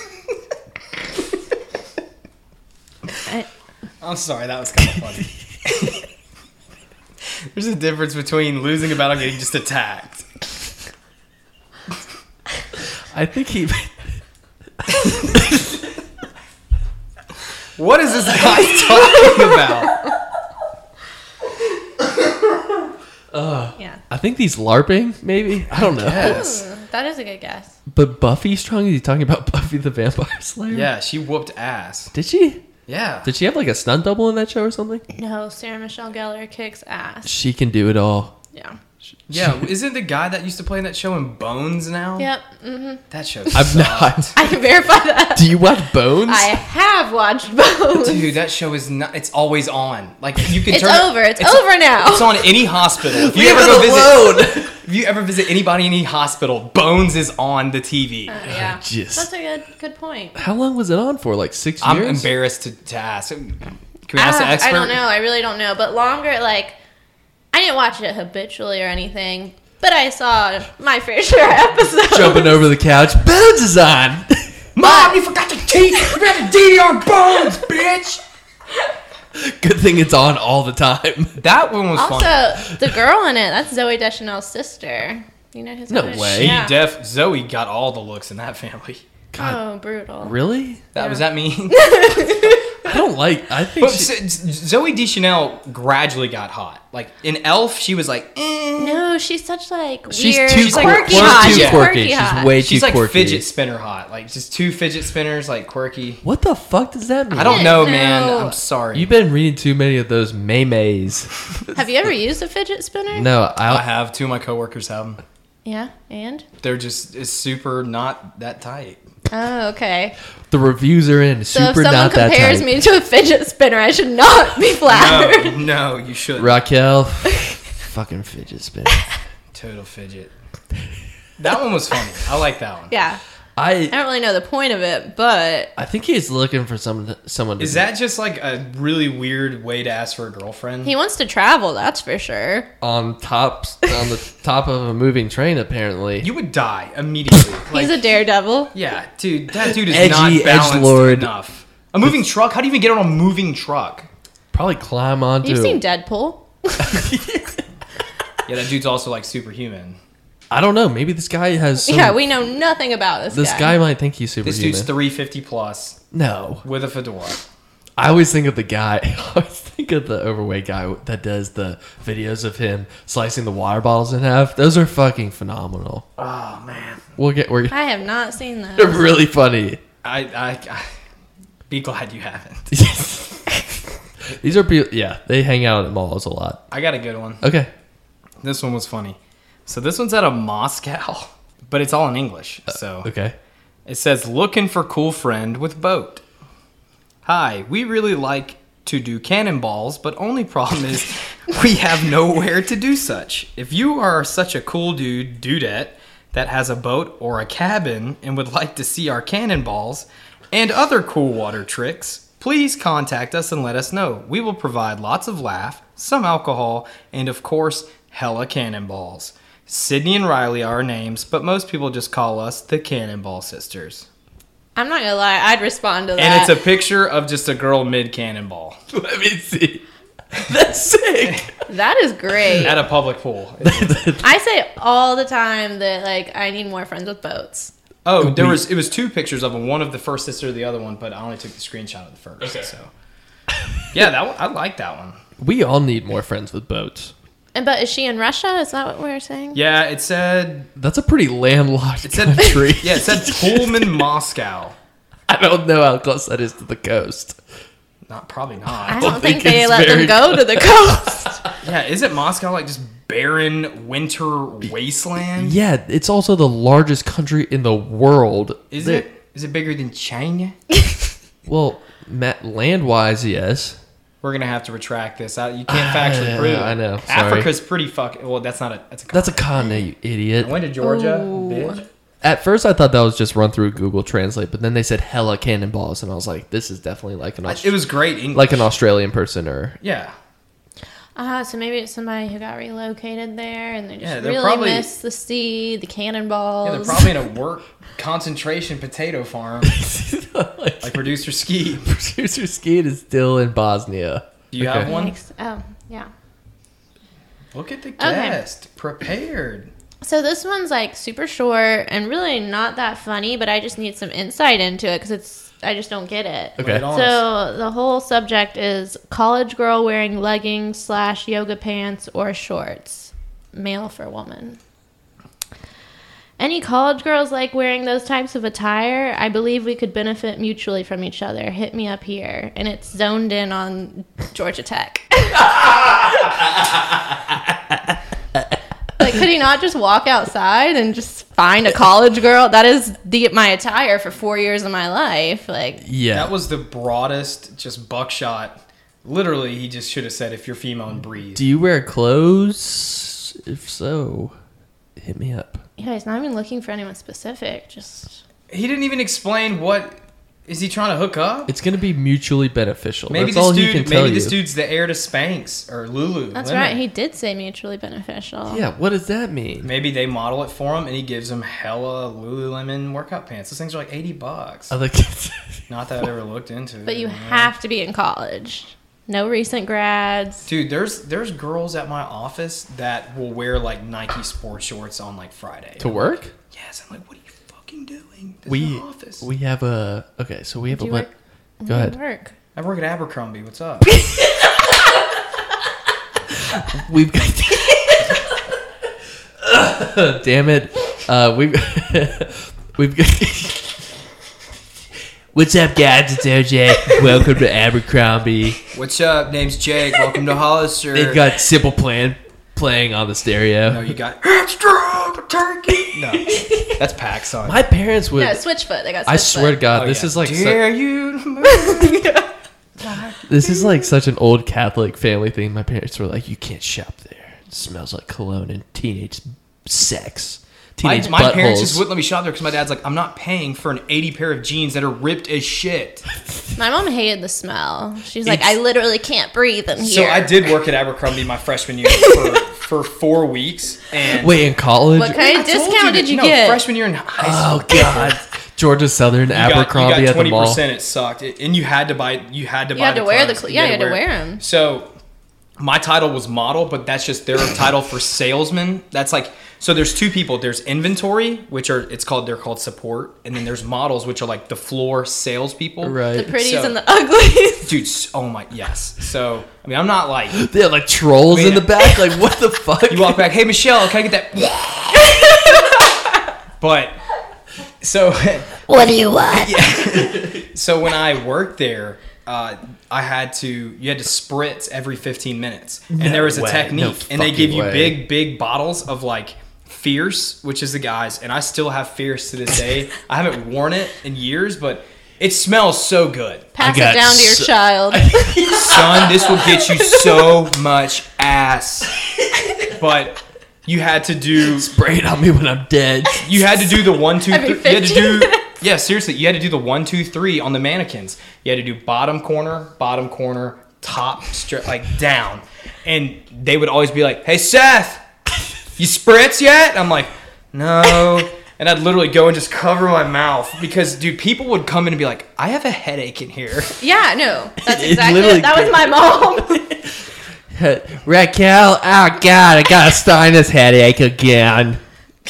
I, I'm sorry, that was kind of funny. There's a difference between losing a battle and getting just attacked. I think he... What is this guy talking about? yeah. I think he's LARPing, maybe? I don't know. Yes. Ooh, that is a good guess. But Buffy strong? Is he talking about Buffy the Vampire Slayer? Yeah, she whooped ass. Did she? Yeah. Did she have like a stunt double in that show or something? No, Sarah Michelle Gellar kicks ass. She can do it all. Yeah. Yeah, isn't the guy that used to play in that show in Bones now? Yep. Mm-hmm. That show I'm sucked. not. I can verify that. Do you watch Bones? I have watched Bones. Dude, that show is not. It's always on. Like you can It's turn. over. It's over now. It's on any hospital. If you Leave ever it go visit, alone. if you ever visit anybody in any hospital, Bones is on the T V. Uh, yeah. Just- That's a good good point. How long was it on for? Like six I'm years? embarrassed to, to ask. Can we ask I, the have- expert? I don't know. I really don't know. But longer, like, I didn't watch it habitually or anything, but I saw my fair share of episodes. Jumping over the couch. Bones is on. Mom, you forgot to teach. You forgot to D V R Bones, bitch. Good thing it's on all the time. That one was Also, funny. the girl in it, that's Zoe Deschanel's sister. You know his No name? way. She Yeah. def Zoe got all the looks in that family. God, Oh, brutal. really? That Yeah. was that mean? I don't like. I think But she, Z- Zoe Deschanel gradually got hot. Like in Elf, she was like, eh. No, she's such like weird, she's too She's like quirky. quirky She's hot. too She's quirky. quirky She's hot. way She's too like quirky. fidget spinner hot. Like just two fidget spinners, like quirky. What the fuck does that mean? I don't know, No. man. I'm sorry. You've been reading too many of those maymays. Have you ever used a fidget spinner? No, I I. have two of my coworkers have them. Yeah, and? They're just it's super not that tight. Oh, okay. The reviews are in. So Super if someone not that compares tight. me to a fidget spinner, I should not be flattered. No, no, you should. Raquel, fucking fidget spinner. Total fidget. That one was funny. I like that one. Yeah. I I don't really know the point of it, but I think he's looking for someone. To, someone. To Is that just like a really weird way to ask for a girlfriend? he wants to travel, that's for sure. on top on the top of a moving train? Apparently, You would die immediately. Like, He's a daredevil. yeah, dude. That dude is Edgy not balanced edgelord. enough. A moving truck? How do you even get on a moving truck? probably climb onto. You've seen Deadpool. Yeah, that dude's also like superhuman. I don't know. Maybe this guy has. Some, Yeah, we know nothing about this, This guy. guy might think he's This superhuman. dude's three fifty plus no, with a fedora. I always think of the guy. I always think of the overweight guy that does the videos of him slicing the water bottles in half. Those are fucking phenomenal. Oh man. We'll get. We're I have not seen that. they're really funny. I, I, I be glad you haven't. These are people, yeah, they hang out at malls a lot. I got a good one. Okay. This one was funny. So this one's out of Moscow, but it's all in English. So Uh, okay. It says, looking for cool friend with boat. Hi, we really like to do cannonballs, but only problem is we have nowhere to do such. If you are such a cool dude, dudette, that has a boat or a cabin and would like to see our cannonballs and other cool water tricks, please contact us and let us know. We will provide lots of laugh, some alcohol, and of course, hella cannonballs. Sydney and Riley are our names, but most people just call us the Cannonball Sisters. I'm not gonna lie, I'd respond to that. And it's a picture of just a girl mid-cannonball. Let me see. That's sick. That is great. At a public pool. I say all the time that, like, I need more friends with boats. Oh, there We- was it was two pictures of them. One of the first sister, the other one, but I only took the screenshot of the first. Okay. So, yeah, that one, I like that one. We all need more friends with boats. And but is she in Russia? Is that what we were saying? Yeah, it said That's a pretty landlocked it said country. yeah, it said Pullman, Moscow. I don't know how close that is to the coast. Not probably I not. don't think think they it's let very them go to the coast. Yeah, isn't Moscow like just barren winter wasteland? Yeah, it's also the largest country in the world. Is There- it? Is it bigger than China? Well, land-wise, yes. We're gonna have to retract this. I, you can't factually prove it. I know, sorry. Africa's pretty fucking. Well, that's not a. That's a. That's a continent, you idiot. I went to Georgia, Ooh. bitch. At first, I thought that was just run through Google Translate, but then they said hella cannonballs, and I was like, this is definitely like an I- Aust- It was great English. like an Australian person or Yeah. Ah, so maybe it's somebody who got relocated there and they just Yeah, they're really probably- miss the sea, the cannonballs. Yeah, they're probably in a work concentration potato farm, like producer Ski. Producer Skeet is still in Bosnia. Do you Okay. have one? Makes- Oh, yeah. Look at the Okay. guest prepared. So this one's like super short and really not that funny, but I just need some insight into it because it's I just don't get it. Okay. Right on. So the whole subject is college girl wearing leggings slash yoga pants or shorts, male for woman. Any college girls like wearing those types of attire? I believe we could benefit mutually from each other. Hit me up here. And it's zoned in on Georgia Tech. Like, could he not just walk outside and just find a college girl? That is the my attire for four years of my life. Like, Yeah. That was the broadest, just buckshot. Literally, he just should have said, "If you're female and breathe." Do you wear clothes? If so, hit me up. yeah, he's not even looking for anyone specific. Just He didn't even explain what is he trying to hook up. It's going to be mutually beneficial. Maybe That's this all dude. he can tell Maybe this you. dude's the heir to Spanx or Lulu. that's Lemon. right. He did say mutually beneficial. Yeah, what does that mean? Maybe they model it for him, and he gives him hella Lululemon workout pants. Those things are like eighty bucks. I like Not that I've ever looked into. But you know. have to be in college. No recent grads. Dude, there's there's girls at my office that will wear like Nike sports shorts on like Friday. to work? Yes, I'm like, what are you fucking doing? This is We my office. we have a okay, so we have Do a you what? work- Go Where ahead. do you Work. I work at Abercrombie. What's up? We've got damn it. Uh, we've we've got. What's up, guys? It's O J. Welcome to Abercrombie. What's up? Name's Jake. Welcome to Hollister. They've got Simple Plan playing on the stereo. No, you got extra turkey. No, that's PacSun. My parents would. No, Switchfoot. They got Switchfoot. I swear to God, Oh, this yeah. is like su- Dare you to move? this is like such an old Catholic family thing. My parents were like, "You can't shop there. It smells like cologne and teenage sex." My, Teenage my parents buttholes." just wouldn't let me shop there because my dad's like, I'm not paying for an eighty pair of jeans that are ripped as shit. My mom hated the smell. She's like, It's- I literally can't breathe in So here. I did work at Abercrombie my freshman year for, for four weeks. And Wait, in college? What kind I of told discount that- did you no, get? freshman year in high Oh school. God, Georgia Southern You got, Abercrombie you got at the twenty mall. percent. It sucked, It- and you had to buy. You had to You buy. had the to wear the clothes. cl- yeah, you had to wear 'em. So my title was model, but that's just their title for salesman. That's like so. There's two people. There's inventory, which are it's called they're called support, and then there's models, which are like the floor salespeople. Right. the pretties So- and the uglies. Dude, s- oh my yes. So I mean, I'm not like They had like trolls I mean- in the back. Like what the fuck? you walk back. Hey Michelle, can I get that? But so What do you want? Yeah. So when I worked there, uh, I had to, you had to spritz every fifteen minutes. And No there was a way. technique. No and they give you way. big, big bottles of like Fierce, which is the guys. And I still have Fierce to this day. I haven't worn it in years, but it smells so good. Pass I it down to your so- child. Son, this will get you so much ass. But you had to do, Spray it on me when I'm dead. you had to do the one, two, Every three. You had to fifteen do, yeah, seriously, you had to do the one, two, three on the mannequins. You had to do bottom corner, bottom corner, top, straight, like down. And they would always be like, "Hey, Seth, you spritz yet?" I'm like, "No." And I'd literally go and just cover my mouth because, dude, people would come in and be like, "I have a headache in here." Yeah, no. That's It exactly literally it. That was my mom. Raquel, oh God, I got a sinus headache again.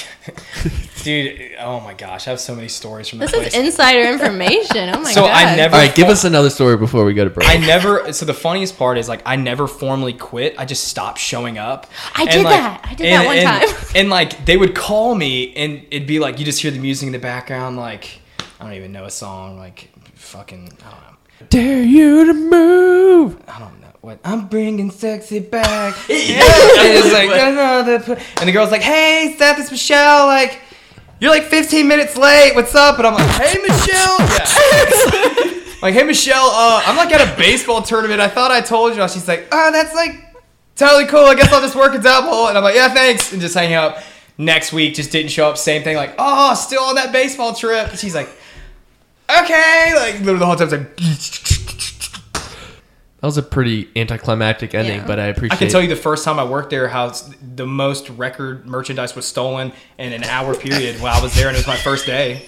Dude, oh my gosh, I have so many stories from This that is place. insider information. Oh my So god. I never- All right, give us another story before we go to break. I never. So the funniest part is like I never formally quit. I just stopped showing up. I And, did like- that. I did and- that one and- time. And like they would call me, and it'd be like you just hear the music in the background. Like I don't even know a song. Like fucking I don't know. Dare you to move. I don't know what. I'm bringing sexy back. Yeah. And it's like another. p- And the girl's like, "Hey, Seth, it's Michelle. Like." You're like fifteen minutes late. What's up? And I'm like, "Hey, Michelle." Yeah. Like, "Hey, Michelle. Uh, I'm like at a baseball tournament. I thought I told you." She's like, "Oh, that's like totally cool. I guess I'll just work a double." And I'm like, "Yeah, thanks." And just hang out. Next week, just didn't show up. Same thing. Like, "Oh, still on that baseball trip." And she's like, "Okay." Like, literally the whole time, it's like. That was a pretty anticlimactic ending, Yeah. but I appreciate. I can tell you the first time I worked there, how the most record merchandise was stolen in an hour period while I was there, and it was my first day.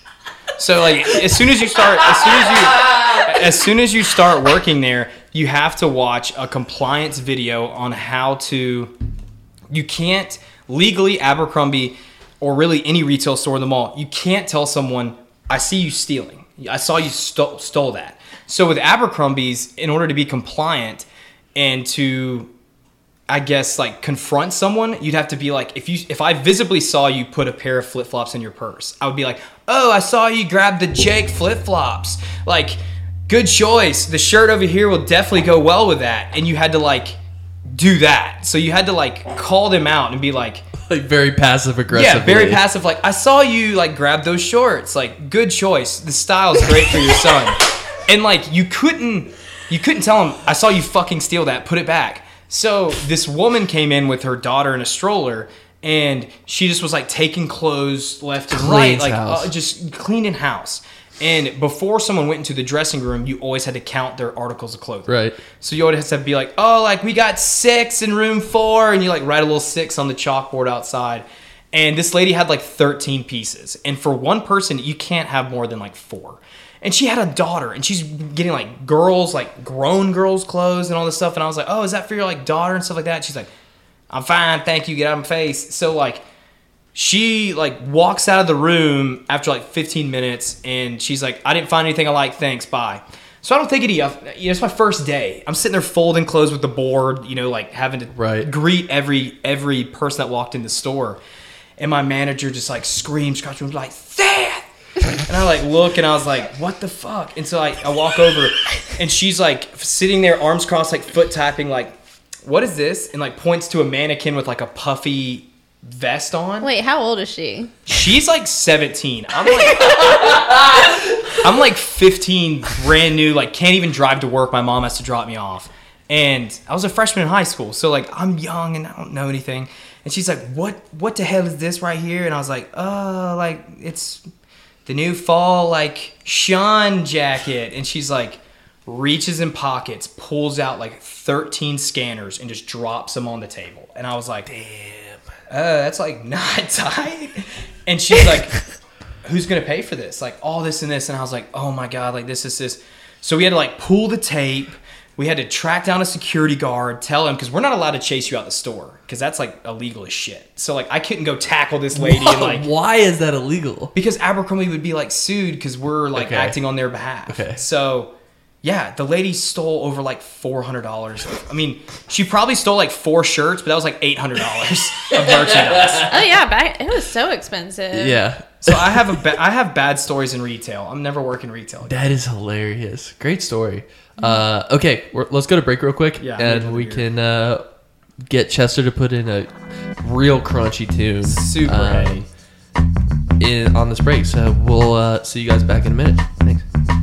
So like, as soon as you start, as soon as you, as soon as you start working there, you have to watch a compliance video on how to. You can't legally Abercrombie, or really any retail store in the mall. You can't tell someone, "I see you stealing. I saw you stole stole that." So with Abercrombie's, in order to be compliant and to, I guess, like confront someone, you'd have to be like, if you, if I visibly saw you put a pair of flip flops in your purse, I would be like, "Oh, I saw you grab the Jake flip flops. Like, good choice. The shirt over here will definitely go well with that." And you had to like do that. So you had to like call them out and be like, like very passive aggressive. yeah, very passive. Like, "I saw you like grab those shorts. Like, good choice. The style's great for your son." And like you couldn't, you couldn't tell him, "I saw you fucking steal that. Put it back." So this woman came in with her daughter in a stroller, and she just was like taking clothes left and right, Cleans like house. uh, just cleaning house. And before someone went into the dressing room, you always had to count their articles of clothing. Right. So you always had to be like, "Oh, like we got six in room four," and you like write a little six on the chalkboard outside. And this lady had like thirteen pieces, and for one person, you can't have more than like four. And she had a daughter, and she's getting like girls, like grown girls' clothes and all this stuff. And I was like, "Oh, is that for your like daughter and stuff like that?" And she's like, "I'm fine, thank you. Get out of my face." So like, she like walks out of the room after like fifteen minutes, and she's like, "I didn't find anything I like. Thanks, bye." So I don't think it. You know, it's my first day. I'm sitting there folding clothes with the board, you know, like having to Right. greet every every person that walked in the store. And my manager just like screams, scratches me, like, "Seth!" And I like look, and I was like, "What the fuck?" And so I, I walk over, and she's like sitting there, arms crossed, like foot tapping, like, "What is this?" And like points to a mannequin with like a puffy vest on. Wait, how old is she? She's like seventeen. I'm like, I'm like fifteen, brand new, like can't even drive to work. My mom has to drop me off. And I was a freshman in high school, so like I'm young and I don't know anything. And she's like, "What what the hell is this right here?" And I was like, "Oh, like it's the new fall like Sean jacket." And she's like, reaches in pockets, pulls out like thirteen scanners and just drops them on the table. And I was like, "Damn, uh, that's like not tight." And she's like, "Who's gonna pay for this? Like all this and this." And I was like, "Oh my god, like this is this." So we had to like pull the tape. We had to track down a security guard, tell him, because we're not allowed to chase you out the store, because that's like illegal as shit. So like I couldn't go tackle this lady and like, why is that illegal? because Abercrombie would be like sued because we're like Okay. acting on their behalf. Okay. So yeah, the lady stole over like four hundred dollars. I mean, she probably stole like four shirts, but that was like eight hundred dollars of merchandise. Oh yeah, back it was so expensive. Yeah. So I have a ba- I have bad stories in retail. I'm never working retail again. That is hilarious. Great story. Uh, okay, we're, let's go to break real quick, Yeah, and we can uh, get Chester to put in a real crunchy tune. Super um, heady. in on this break. So we'll uh, see you guys back in a minute. Thanks.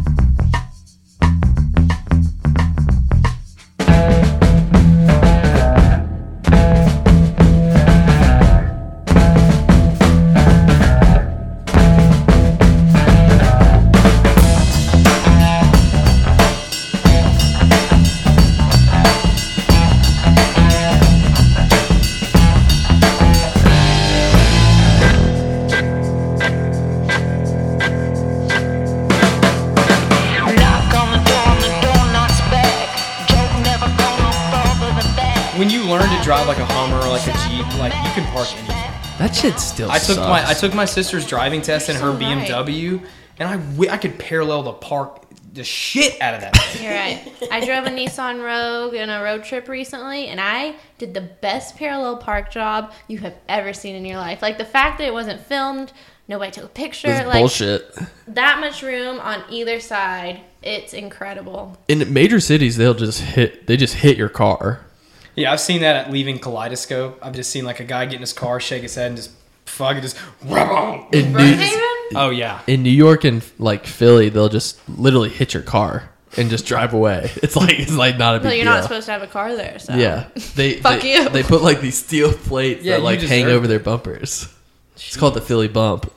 When you learn to drive like a Hummer or like a Jeep, like you can park anything. That shit still I took sucks. my I took my sister's driving test in her so B M W, and I wi- I could parallel the park the shit out of that thing. You're right. I drove a Nissan Rogue in a road trip recently, and I did the best parallel park job you have ever seen in your life. Like the fact that it wasn't filmed, nobody took a picture. This is like bullshit. that much room on either side. It's incredible. In major cities, they'll just hit. They just hit your car. Yeah, I've seen that at leaving Kaleidoscope. I've just seen like a guy get in his car, shake his head, and just fuck it, just rub In New, Brookhaven? Oh yeah. in New York and like Philly, they'll just literally hit your car and just drive away. It's like it's like not a big Well, you're deal. not supposed to have a car there, so Yeah, they Fuck they, you. They put like these steel plates Yeah, that you like hang deserve over it. their bumpers. It's called the Philly bump.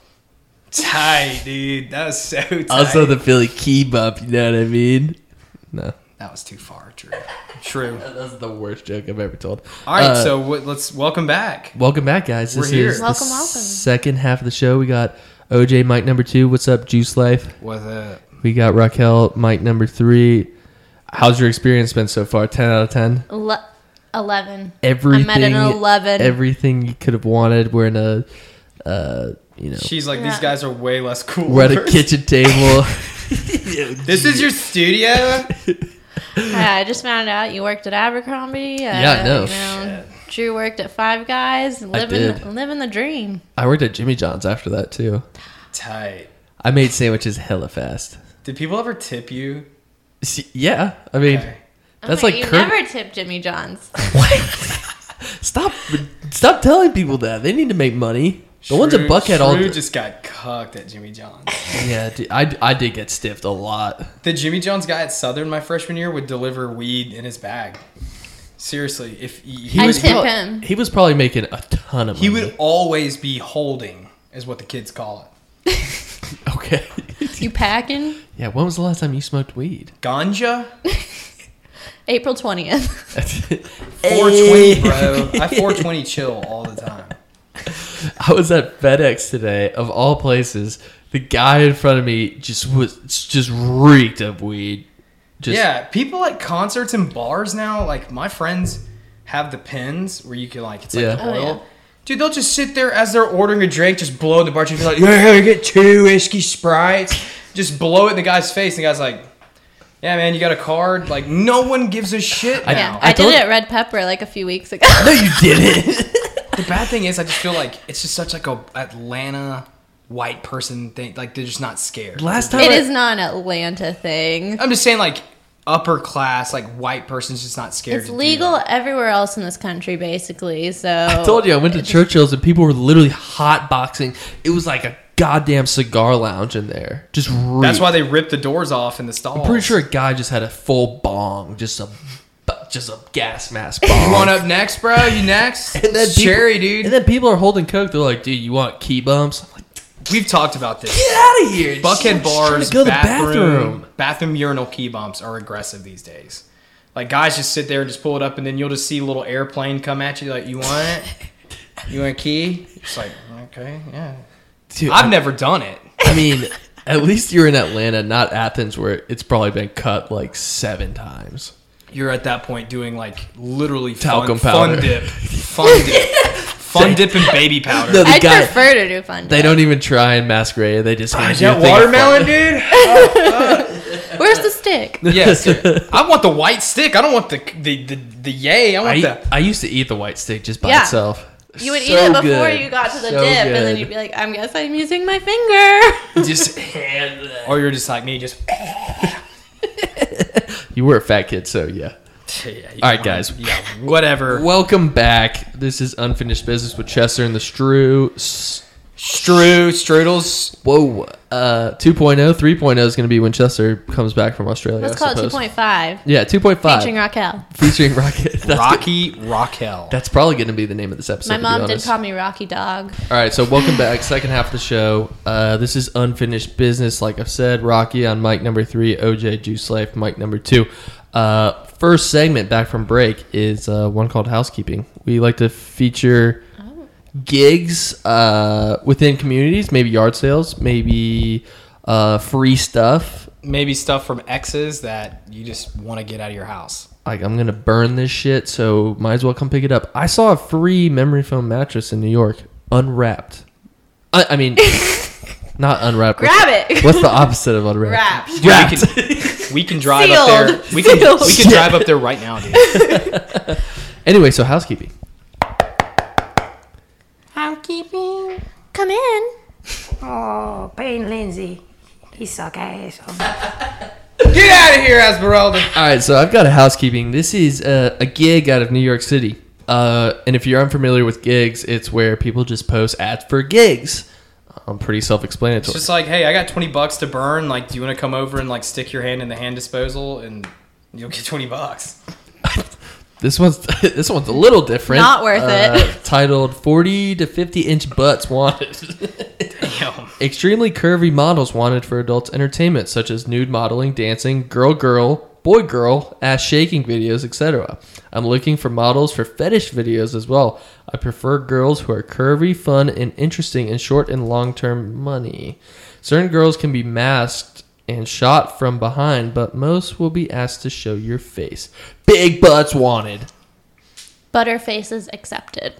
Tight, dude. That was so tight. Also the Philly key bump. You know what I mean? No, that was too far. True. True. that's the worst joke I've ever told. All right, Uh, so what, let's welcome back. welcome back, guys. This We're here. is the Welcome, welcome. second half of the show. We got O J, mic number two. What's up, Juice Life? With a We got Raquel, mic number three. How's your experience been so far? ten out of ten? Le- eleven. Everything, I'm at an eleven. Everything you could have wanted. We're in a, uh, you know, she's like, Yeah. these guys are way less cool. we're at a kitchen table. This is your studio? Yeah, I just found out you worked at Abercrombie. Uh, Yeah, I know. You know Drew worked at Five Guys. Living, did. living the dream. I worked at Jimmy John's after that too. Tight. I made sandwiches hella fast. Did people ever tip you? See, yeah, I mean, Okay. that's Oh, like you cur- never tipped Jimmy John's. stop, stop telling people that they need to make money. The ones at Shrew- Buckhead all. Shrew just got cucked at Jimmy John's. Yeah, dude, I, I did get stiffed a lot. The Jimmy John's guy at Southern my freshman year would deliver weed in his bag. Seriously, if he, he I'd was, tip prob- him. He was probably making a ton of money. he would always be holding, is what the kids call it. Okay. You packing? Yeah. When was the last time you smoked weed? Ganja? April twentieth. four twenty, bro. I four twenty chill all the time. I was at FedEx today, of all places. The guy in front of me just was just reeked of weed. Just, Yeah, people at concerts and bars now, like my friends have the pens where you can like, it's like Yeah. the Oh, oil. yeah. Dude, they'll just sit there as they're ordering a drink, just blow the bartender like, yeah, get two whiskey Sprites. Just blow it in the guy's face. And the guy's like, yeah, man, you got a card? Like, no one gives a shit I- now. Yeah, I, I did told- it at Red Pepper like a few weeks ago. No, you didn't. The bad thing is, I just feel like it's just such like a Atlanta white person thing. Like, they're just not scared. Last time It I- is not an Atlanta thing. I'm just saying, like, upper class, like, white person's just not scared It's to do legal that. everywhere else in this country, basically. So I told you I went to Churchill's and people were literally hot boxing. It was like a goddamn cigar lounge in there. Just reeked. That's why they ripped the doors off in the stalls. I'm pretty sure a guy just had a full bong, just a just a gas mask You bong. want up next, bro? You next? And then Cherry, people- dude. And then people are holding coke. They're like, "Dude, you want key bumps?" I'm like, We've talked about this. "Get out of here!" Buckhead Just trying bars, to go to the bathroom, bathroom. bathroom urinal key bumps are aggressive these days. Like, guys just sit there and just pull it up, and then you'll just see a little airplane come at you. Like, you want it? You want a key? It's like, okay, yeah. Dude, I've I, never done it. I mean, at least you're in Atlanta, not Athens, where it's probably been cut like seven times. You're at that point doing like literally Talcum fun, powder. fun dip, fun dip, fun dip, and baby powder. No, the I'd guy- prefer to do fun. They dip. don't even try and masquerade. They just hand Is you a that thing of watermelon, fun- dude? Where's the stick? Yes, I want the white stick. I don't want the the the, the yay. I want I, the. I used to eat the white stick just by Yeah. itself. You would So eat it before good. you got to the So dip, and then good. you'd be like, I guess I'm using my finger. Just hand that. Or you're just like me, just. You were a fat kid, so yeah. Yeah, you All right, wanna- guys. Yeah, whatever. Welcome back. This is Unfinished Business with Chester and the Stru. S- Stru, strudels. Whoa. Uh, two point oh, three point oh is going to be when Chester comes back from Australia. Let's I call it suppose. two point five. Yeah, two point five. Featuring Raquel. Featuring Rocket. That's Rocky Raquel. That's probably going to be the name of this episode. My to be mom did honest. call me Rocky Dog. All right, so welcome back. Second half of the show. Uh, this is Unfinished Business. Like I've said, Rocky on mic number three, O J Juice Life, mic number two. Uh, first segment back from break is uh, one called Housekeeping. We like to feature gigs uh, within communities, maybe yard sales, maybe uh, free stuff. Maybe stuff from exes that you just want to get out of your house. Like, I'm going to burn this shit, so might as well come pick it up. I saw a free memory foam mattress in New York, unwrapped. I, I mean, not unwrapped. Grab it. What's the opposite of unwrapped? Wrapped. Dude, we can, we can drive up Sealed. there. We can Sealed. we can drive up there right now, dude. Anyway, so housekeeping. Housekeeping. Come in. Oh, Payne Lindsay. He suck ass. Get out of here, Esmeralda. All right, so I've got a housekeeping. This is a, a gig out of New York City. Uh, and if you're unfamiliar with gigs, it's where people just post ads for gigs. Um, pretty It's self-explanatory. just like, hey, I got twenty bucks to burn. Like, do you want to come over and like stick your hand in the hand disposal and you'll get twenty bucks? This one's this one's a little different. Not worth Uh, it. Titled forty to fifty inch butts wanted. Damn. Extremely curvy models wanted for adult entertainment, such as nude modeling, dancing, girl girl, boy girl, ass shaking videos, et cetera. I'm looking for models for fetish videos as well. I prefer girls who are curvy, fun, and interesting in short and long term money. Certain girls can be masked and shot from behind, but most will be asked to show your face. Big butts wanted. Butterfaces accepted.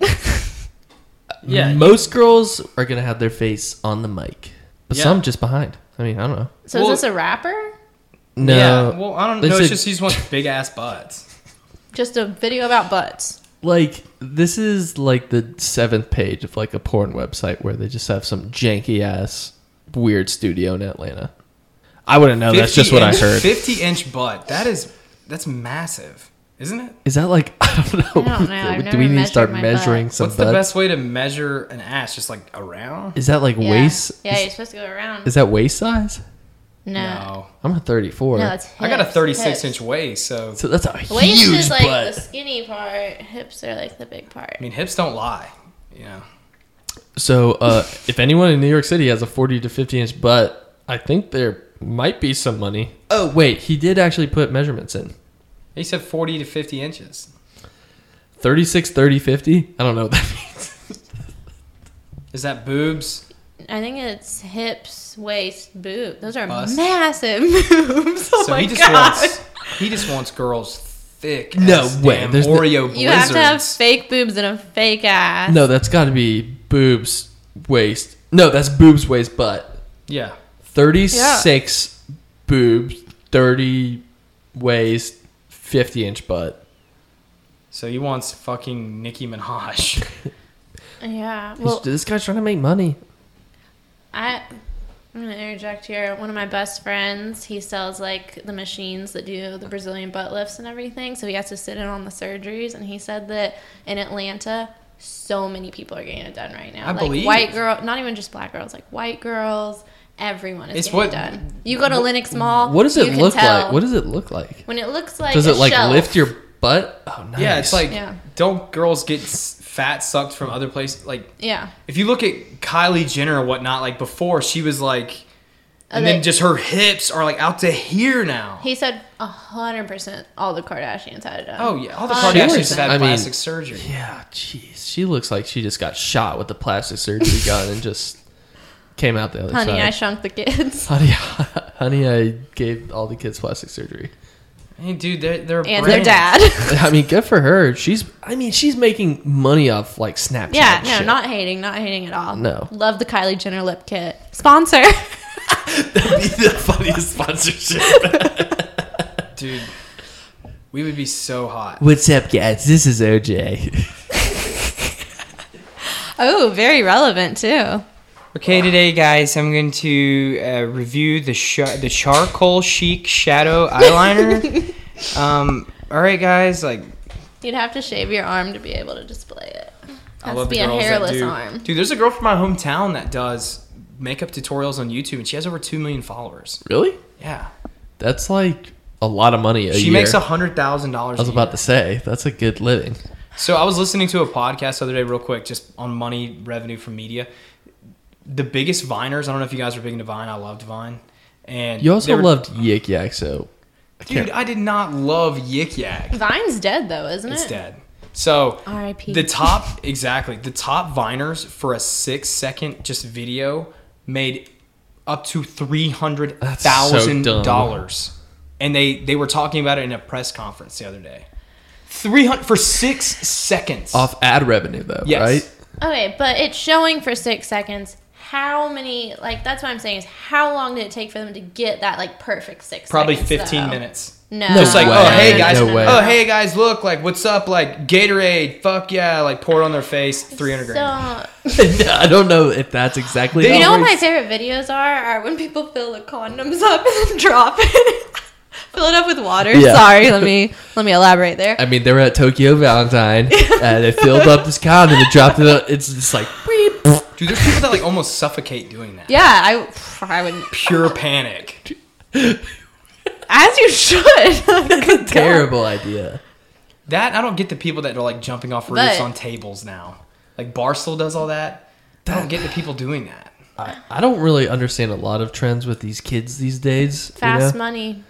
Yeah. Most girls are going to have their face on the mic, but Yeah. some just behind. I mean, I don't know. So Well- is this a rapper? No. Yeah. Well, I don't They know. said- It's just he just wants big ass butts. Just a video about butts. Like, this is like the seventh page of like a porn website where they just have some janky ass weird studio in Atlanta. I wouldn't know. That's just what I inch- heard. fifty inch butt. That is that's massive, isn't it? Is that like, I don't know. I don't know. I've Do never we need to measured start my measuring butt. some What's the butts? best way to measure an ass? Just like around? Is that like Yeah. waist? Yeah, is, you're supposed to go around. is that waist size? no. No. I'm a thirty-four. No, it's hips. I got a thirty-six hips. inch waist, so so that's a Waist huge is like butt. the skinny part. Hips are like the big part. I mean hips don't lie. Yeah. So, uh, if anyone in New York City has a forty to fifty inch butt, I think there might be some money. Oh, wait. He did actually put measurements in. He said forty to fifty inches. thirty-six, thirty, fifty? I don't know what that means. Is that boobs? I think it's hips, waist, boob. Those are Bust. massive boobs. Oh so my he just god. wants he just wants girls thick. No as way. damn There's no- Oreo blizzards. You have to have fake boobs and a fake ass. No, that's got to be boobs, waist. No, that's boobs, waist, butt. Yeah. thirty-six boobs, thirty waist, fifty inch butt. So he wants fucking Nicki Minaj. Yeah. He's- Well, this guy's trying to make money. I I'm gonna interject here. One of my best friends, he sells like the machines that do the Brazilian butt lifts and everything. So he has to sit in on the surgeries, and he said that in Atlanta, so many people are getting it done right now. I like believe. white girl, not even just black girls, like white girls. Everyone is It's getting what- it done. You go to Lenox Mall. What does you it can look tell like? What does it look like? when it looks like? Does a it like shelf. lift your butt? Oh, nice. Yeah, it's like Yeah. don't girls get s- fat sucked from other places? Like Yeah. if you look at Kylie Jenner or whatnot, like before she was like, and they- then just her hips are like out to here now. He said a hundred percent all the Kardashians had it done. Oh yeah, all the one hundred Kardashians percent. have I had mean- plastic surgery. Yeah, jeez. She looks like she just got shot with the plastic surgery gun and just came out the other Honey, side. I shrunk the kids. honey, honey, I gave all the kids plastic surgery. Hey, dude, they're they're And their brands. dad. I mean, good for her. She's, I mean, she's making money off like Snapchat. Yeah, and no, shit. not hating, not hating at all. No. Love the Kylie Jenner lip kit. Sponsor. That'd be the funniest sponsorship. Dude, we would be so hot. What's up, guys? This is O J. Oh, very relevant too. Okay, today, guys, I'm going to uh, review the sh- the Charcoal Chic Shadow Eyeliner. um, all right, guys, like You'd have to shave your arm to be able to display it. I Has love to be the a girls that hairless do. arm. Dude, there's a girl from my hometown that does makeup tutorials on YouTube, and she has over two million followers. Really? Yeah, That's like a lot of money a she year. makes a hundred thousand dollars. I was about to say that's a good living. So I was listening to a podcast the other day, real quick, just on money revenue from media. The biggest Viners. I don't know if you guys are big into Vine. I loved Vine, and You also they were- loved Yik Yak, so I Dude, can't- I did not love Yik Yak. Vine's dead though, isn't It's it? dead. So R I P the top exactly the top Viners for a six second just video made up to three hundred thousand dollars, and they they were talking about it in a press conference the other day. Three hundred for six seconds off ad revenue though, Yes. right? Okay, but it's showing for six seconds. How many, like, that's what I'm saying is how long did it take for them to get that, like, perfect six Probably seconds? fifteen though? minutes. No. Just like, way. oh hey guys, No way. oh hey guys, look, like what's up, like Gatorade, fuck yeah, like pour it on their face, three hundred grand. So, I don't know if that's exactly. They you know how what it my works. favorite videos are? Are when people fill the condoms up and then drop it. Fill it up with water. Yeah. Sorry, let me let me elaborate there. I mean, they were at Tokyo Valentine, and they filled up this condom and dropped it. Up. It's just like beep. Dude, there's people that like almost suffocate doing that. Yeah, I I would Pure panic. as you should. terrible idea. That I don't get the people that are like jumping off roofs But- on tables now. Like Barstool does all that. I don't get the people doing that. I, I don't really understand a lot of trends with these kids these days. Fast you know? money.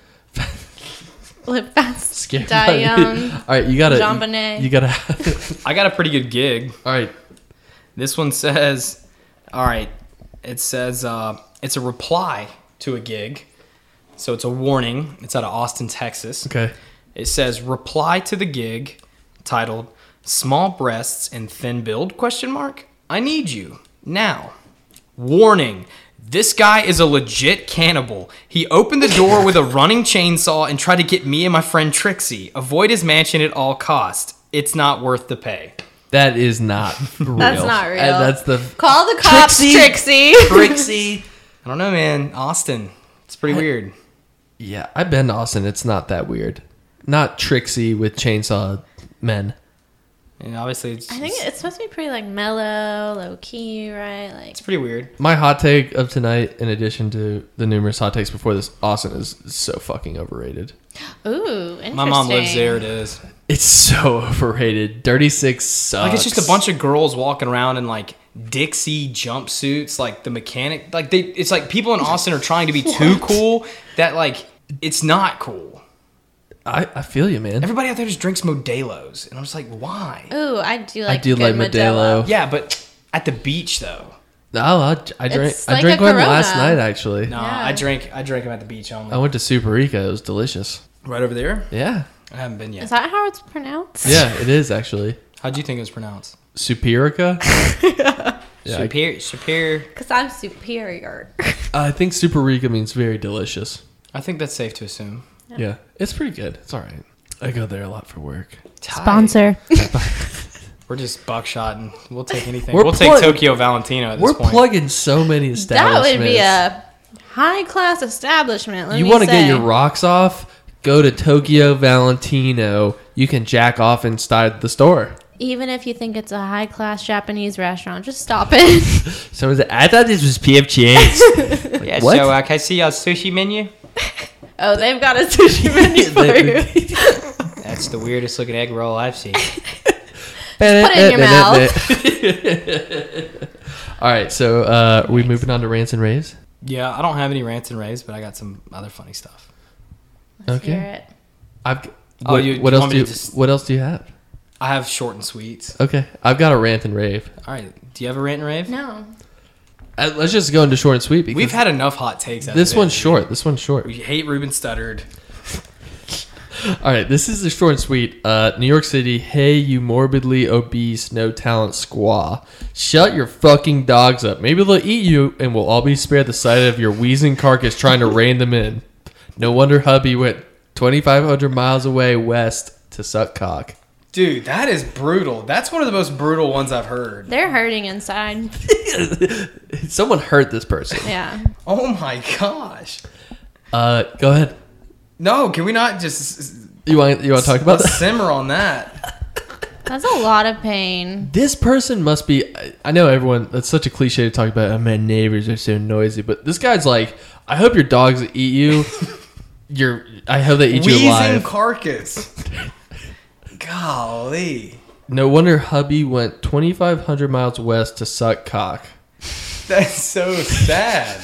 Live fast. Scary Die money. young. All right, you gotta. Jean Bonnet. You gotta. I got a pretty good gig. All right. This one says, all right, it says uh, it's a reply to a gig. So it's a warning. It's out of Austin, Texas. Okay. It says reply to the gig titled Small Breasts and Thin Build question mark. I need you now. Warning. This guy is a legit cannibal. He opened the door with a running chainsaw and tried to get me and my friend Trixie. Avoid his mansion at all costs. It's not worth the pay. That is not real. That's not real. And that's the Call the cops, Trixie. Trixie. Trixie. I don't know, man. Austin. It's pretty weird. Yeah, I've been to Austin. It's not that weird. Not Trixie with chainsaw men. And obviously, it's, I think it's supposed to be pretty like mellow, low key, right? Like it's pretty weird. My hot take of tonight, in addition to the numerous hot takes before this, Austin is so fucking overrated. ooh, interesting. My mom lives there. It is. It's so overrated. Dirty Six sucks. Like, it's just a bunch of girls walking around in, like, Dixie jumpsuits. Like, the mechanic. Like, they. It's like people in Austin are trying to be too cool that, like, it's not cool. I, I feel you, man. Everybody out there just drinks Modelo's. And I'm just like, why? Ooh, I do like. I do good like Modelo. Yeah, but at the beach, though. No, I, I drank. It's I like drank a one Corona. last night. Actually, No, Yeah. I drink I drink them at the beach only. I went to Super Rica. It was delicious. Right over there? Yeah, I haven't been yet. Is that how it's pronounced? yeah, it is actually How'd you think it was pronounced? Superica. Yeah, I, Superior. Superior. Because I'm superior. I think Super Rica means very delicious. I think that's safe to assume. Yeah, it's pretty good. It's all right. I go there a lot for work. Sponsor. We're just buckshot and we'll take anything. We're we'll take plug- Tokyo Valentino at this We're point. plugging so many That establishments. would be a high class establishment. Let You me want to say. get your rocks off? Go to Tokyo Valentino. You can jack off inside the store. Even if you think it's a high class Japanese restaurant, just stop it. Someone said, I thought this was P F Chang's. Yeah, What? so uh, can I see your sushi menu? Oh, they've got a sushi menu for you. That's the weirdest looking egg roll I've seen. Put it in your mouth. All right, so uh, are we moving on to rants and raves? Yeah, I don't have any rants and raves, but I got some other funny stuff. Let's Okay. hear it. I've. Oh, What, you- what you else want do me you? to just- What else do you have? I have short and sweets. Okay, I've got a rant and rave. All right, do you have a rant and rave? No. Uh, let's just go into short and sweet because We've had enough hot takes. as this it one's is. short. This one's short. We hate Ruben Studdard. All right, this is the short and sweet. Uh, New York City, hey, you morbidly obese, no talent squaw. Shut your fucking dogs up. Maybe they'll eat you and we'll all be spared the sight of your wheezing carcass trying to rein them in. No wonder hubby went twenty-five hundred miles away west to suck cock. Dude, that is brutal. That's one of the most brutal ones I've heard. They're hurting inside. Someone hurt this person. Yeah. Oh my gosh. Uh, go ahead. No, can we not just... You want you want to talk about let's that? simmer on that. That's a lot of pain. This person must be... I- I know everyone... That's such a cliche to talk about. Oh, my neighbors are so noisy. But this guy's like, I hope your dogs eat you. You're, I hope they eat Wheezing you alive. carcass. Golly. No wonder hubby went twenty-five hundred miles west to suck cock. That's so sad.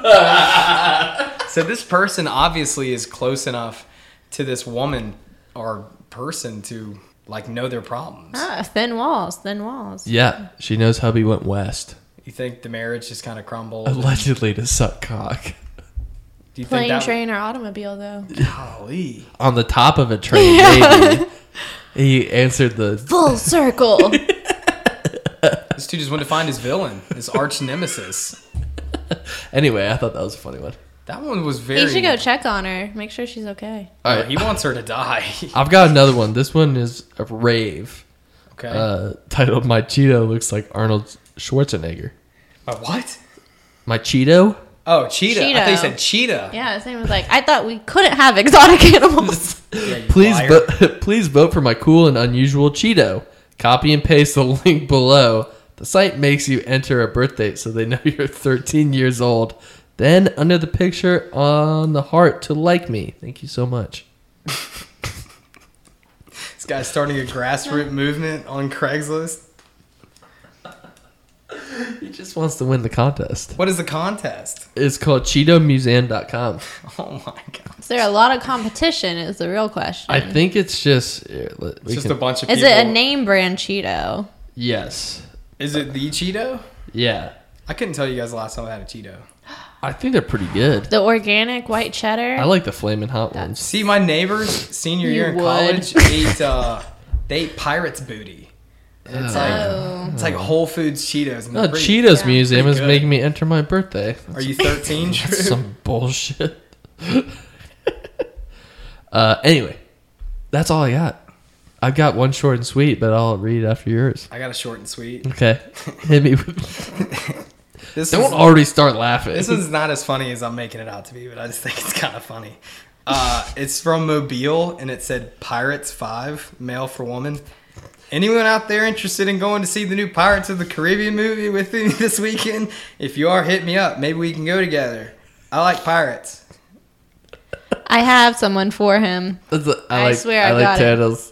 So this person obviously is close enough to this woman or person to like know their problems. Ah, thin walls, thin walls. Yeah, she knows hubby went west. You think the marriage just kind of crumbled? Allegedly to suck cock. Do you Plane, think that train, or automobile, though. Golly. On the top of a train, maybe. He answered the... Full circle. This dude just wanted to find his villain, his arch nemesis. Anyway, I thought that was a funny one. That one was very... You should go check on her. Make sure she's okay. Oh, All right, he wants her to die. I've got another one. This one is a rave. Okay. Uh, titled "My Cheeto Looks Like Arnold Schwarzenegger." Uh, what? My Cheeto? Oh, cheetah. I thought you Cheeto. said cheetah. Yeah, his name was like, I thought we couldn't have exotic animals. Yeah, you Please, liar. vo- please vote for my cool and unusual Cheeto. Copy and paste the link below. The site makes you enter a birth date so they know you're thirteen years old. Then under the picture on the heart to like me. Thank you so much. This guy's starting a grassroots movement on Craigslist. He just wants to win the contest. What is the contest? It's called Cheeto Museum dot com. Oh my god. Is there a lot of competition is the real question. I think it's just... here, let- It's we just can- a bunch of Is people. it a name brand Cheeto? Yes. Is it the Cheeto? Yeah. I couldn't tell you guys the last time I had a Cheeto. I think they're pretty good. The organic white cheddar? I like the flaming hot ones. See, my neighbors, senior You year in would. college, ate uh, they ate Pirates booty. And it's like Oh. it's like Whole Foods Cheetos. And No, they're pretty- Cheetos yeah, Museum pretty is good. making me enter my birthday. Are you thirteen? Drew? That's some bullshit. uh, anyway, that's all I got. I've got one short and sweet, but I'll read after yours. I got a short and sweet. Okay. Hit me with... This Don't is, already start laughing. this one's not as funny as I'm making it out to be, but I just think it's kind of funny. Uh, it's from Mobile, and it said Pirates five, male for woman. Anyone out there interested in going to see the new Pirates of the Caribbean movie with me this weekend? If you are, hit me up. Maybe we can go together. I like pirates. I have someone for him. That's a- I, I like, swear I, I like got it. turtles.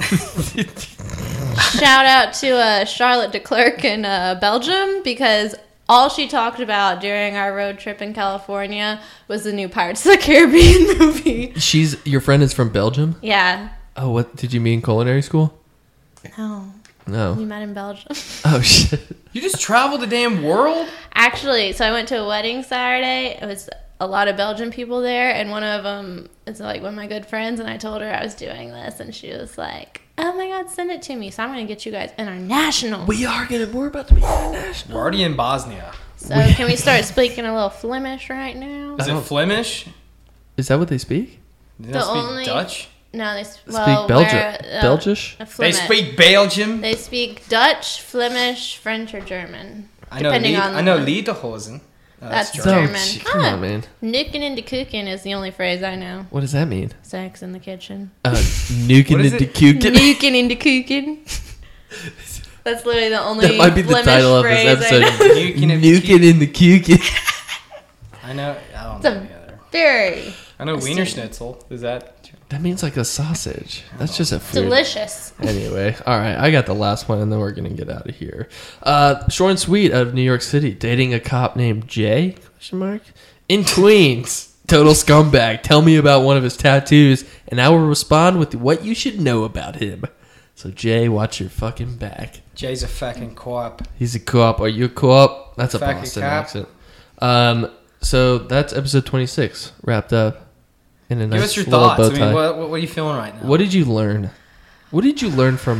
Shout out to uh, Charlotte de Klerk in uh, Belgium because all she talked about during our road trip in California was the new Pirates of the Caribbean movie. She's your friend is from Belgium. Yeah. Oh, what did you mean culinary school? No. We No. met in Belgium. Oh shit. You just traveled the damn world? Actually, so I went to a wedding Saturday. It was a lot of Belgian people there, and one of them is like one of my good friends, and I told her I was doing this, and she was like, oh my god, send it to me. So I'm going to get you guys international. We are gonna. We're about to be international. We're already in Bosnia. So can we start speaking a little Flemish right now? Is it Flemish? Is that what they speak? Do they The speak only- Dutch? No, they Speak well, Belgium. where, uh, Belgish? a They Flemish. speak Belgium. They speak Dutch, Flemish, French, or German. I know. depending Lied, on I know the- Lederhosen. Uh, That's German. German. gee, come Ah. on, man. Nuking into cooking is the only phrase I know. What does that mean? Sex in the kitchen. Uh, nuking What is into it? cooking. Nuking into cooking. That's literally the only That might be the Flemish title of phrase this I episode. know. Nuking in- Nuking in the cooking. I know. I don't It's know a- any other. Very I know Wiener Esteem. Schnitzel. Is that? That means like a sausage. That's just a food. delicious. Anyway, all right, I got the last one, and then we're gonna get out of here. Uh, short and sweet, out of New York City, dating a cop named Jay? Question mark. In Queens, total scumbag. Tell me about one of his tattoos, and I will respond with what you should know about him. So Jay, watch your fucking back. Jay's a fucking co-op. He's a co-op. Are you a co-op? That's a Fucking Boston cop. accent. Um, so that's episode twenty-six wrapped up in a nice Give us your little thoughts. bow I tie. mean, what, what are you feeling right now? What did you learn? What did you learn from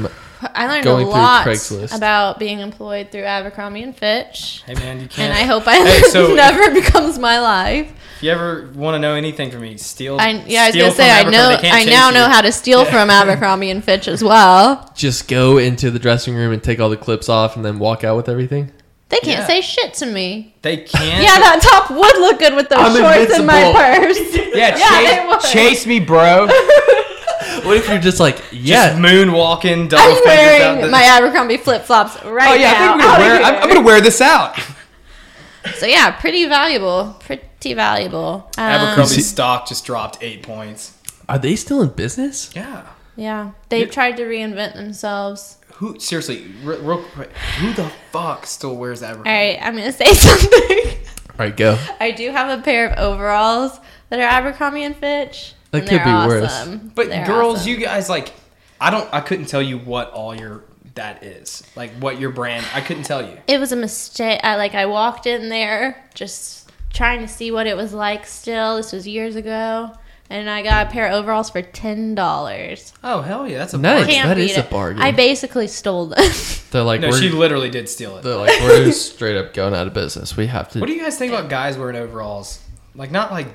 I learned going a through lot Craigslist. about being employed through Abercrombie and Fitch. Hey man, you can't. And I hope I Hey, so never becomes my life. If you ever want to know anything from me, steal. I, yeah, I was steal gonna from say I Abercrombie. know. They can't I chase now you. know how to steal from Abercrombie and Fitch as well. Just go into the dressing room and take all the clips off and then walk out with everything? They can't Yeah. say shit to me. They can't. Yeah, that top would look good with those I'm shorts in my invincible. purse. Yeah, Yeah, it would. chase, chase me, bro. What if you're just like, yeah. Just moonwalking, double I'm fingers out wearing the- my Abercrombie flip flops right Oh yeah, I now. think I'm gonna out wear. here. I'm, I'm gonna wear this out. So yeah, pretty valuable. Pretty valuable. Um, Abercrombie see- stock just dropped eight points. Are they still in business? Yeah. Yeah, they've You- tried to reinvent themselves. Who seriously? Re- real quick. Who the fuck still wears Abercrombie? All right, I'm gonna say something. All right, go. I do have a pair of overalls that are Abercrombie and Fitch. That and could they're be awesome. worse. But They're girls, awesome. you guys like. I don't. I couldn't tell you what all your that is. Like what your brand. I couldn't tell you. It was a mistake. I like I walked in there just trying to see what it was like. Still, this was years ago, and I got a pair of overalls for ten dollars. Oh hell yeah, that's a Nice. bargain. Can't That beat is a it. bargain. I basically stole them. They're like, No, we're, she literally did steal it. they're like, we're straight up going out of business. We have to. What do you guys think about guys wearing overalls? Like not like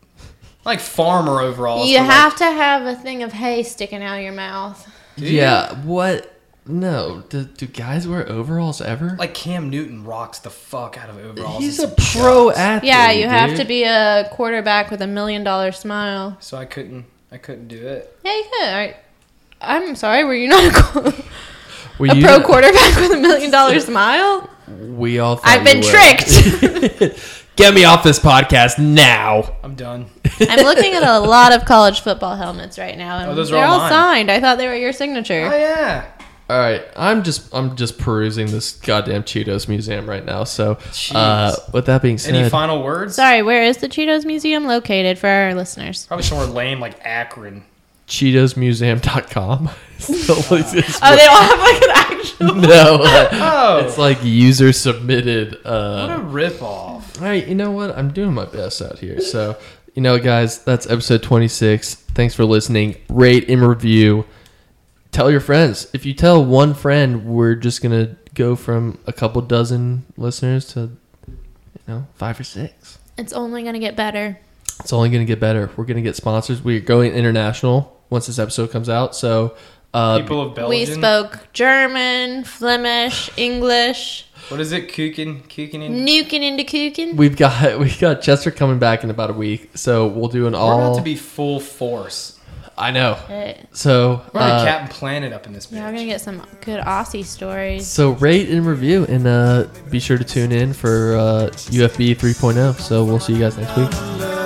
like farmer overalls. You but, have like, to have a thing of hay sticking out of your mouth. do you? Yeah. What? No. Do, do guys wear overalls ever? Like Cam Newton rocks the fuck out of overalls. He's and a some pro chucks. athlete. Yeah, you have dude. to be a quarterback with a million dollar smile. So I couldn't. I couldn't do it. Yeah, you could. I, I'm sorry, were you not a, qu- Were a you pro not- quarterback with a million dollar smile? We all. Thought I've been you were. tricked. Get me off this podcast now. I'm done. I'm looking at a lot of college football helmets right now, and Oh, those are they're all all mine. signed. I thought they were your signature. Oh yeah. All right, I'm just I'm just perusing this goddamn Cheetos museum right now. So, uh, Jeez. with that being said, Any final words? Sorry, where is the Cheetos Museum located for our listeners? Probably somewhere lame like Akron. Cheetos Museum dot com. Still exists. Oh, they don't have like an actual. No, uh, Oh, it's like user submitted. what Uh, a ripoff. all right, you know what? I'm doing my best out here. So, you know, guys, that's episode twenty-six. Thanks for listening. Rate and review. Tell your friends. If you tell one friend, we're just gonna go from a couple dozen listeners to, you know, five or six. It's only gonna get better. It's only going to get better. We're going to get sponsors. We're going international once this episode comes out. So, uh, People of Belgium. We spoke German, Flemish, English, What is it? Kuchen, Kuchen. in- nuking into kuchen. we've got we got Chester coming back in about a week. So we'll do an We're all. about to be full force. I know. Uh, So, We're on uh, Captain Planet up in this bitch. Yeah, we're gonna get some good Aussie stories. so rate and review, and uh, be sure to tune in for uh, U F B three point oh. So we'll see you guys next week.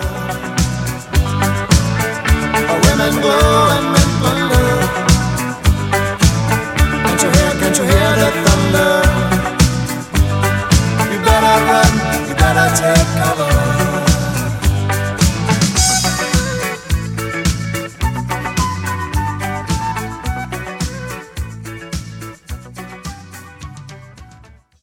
Women glow and men wonder. Can't you hear, can't you hear the thunder? You better run, you better take cover.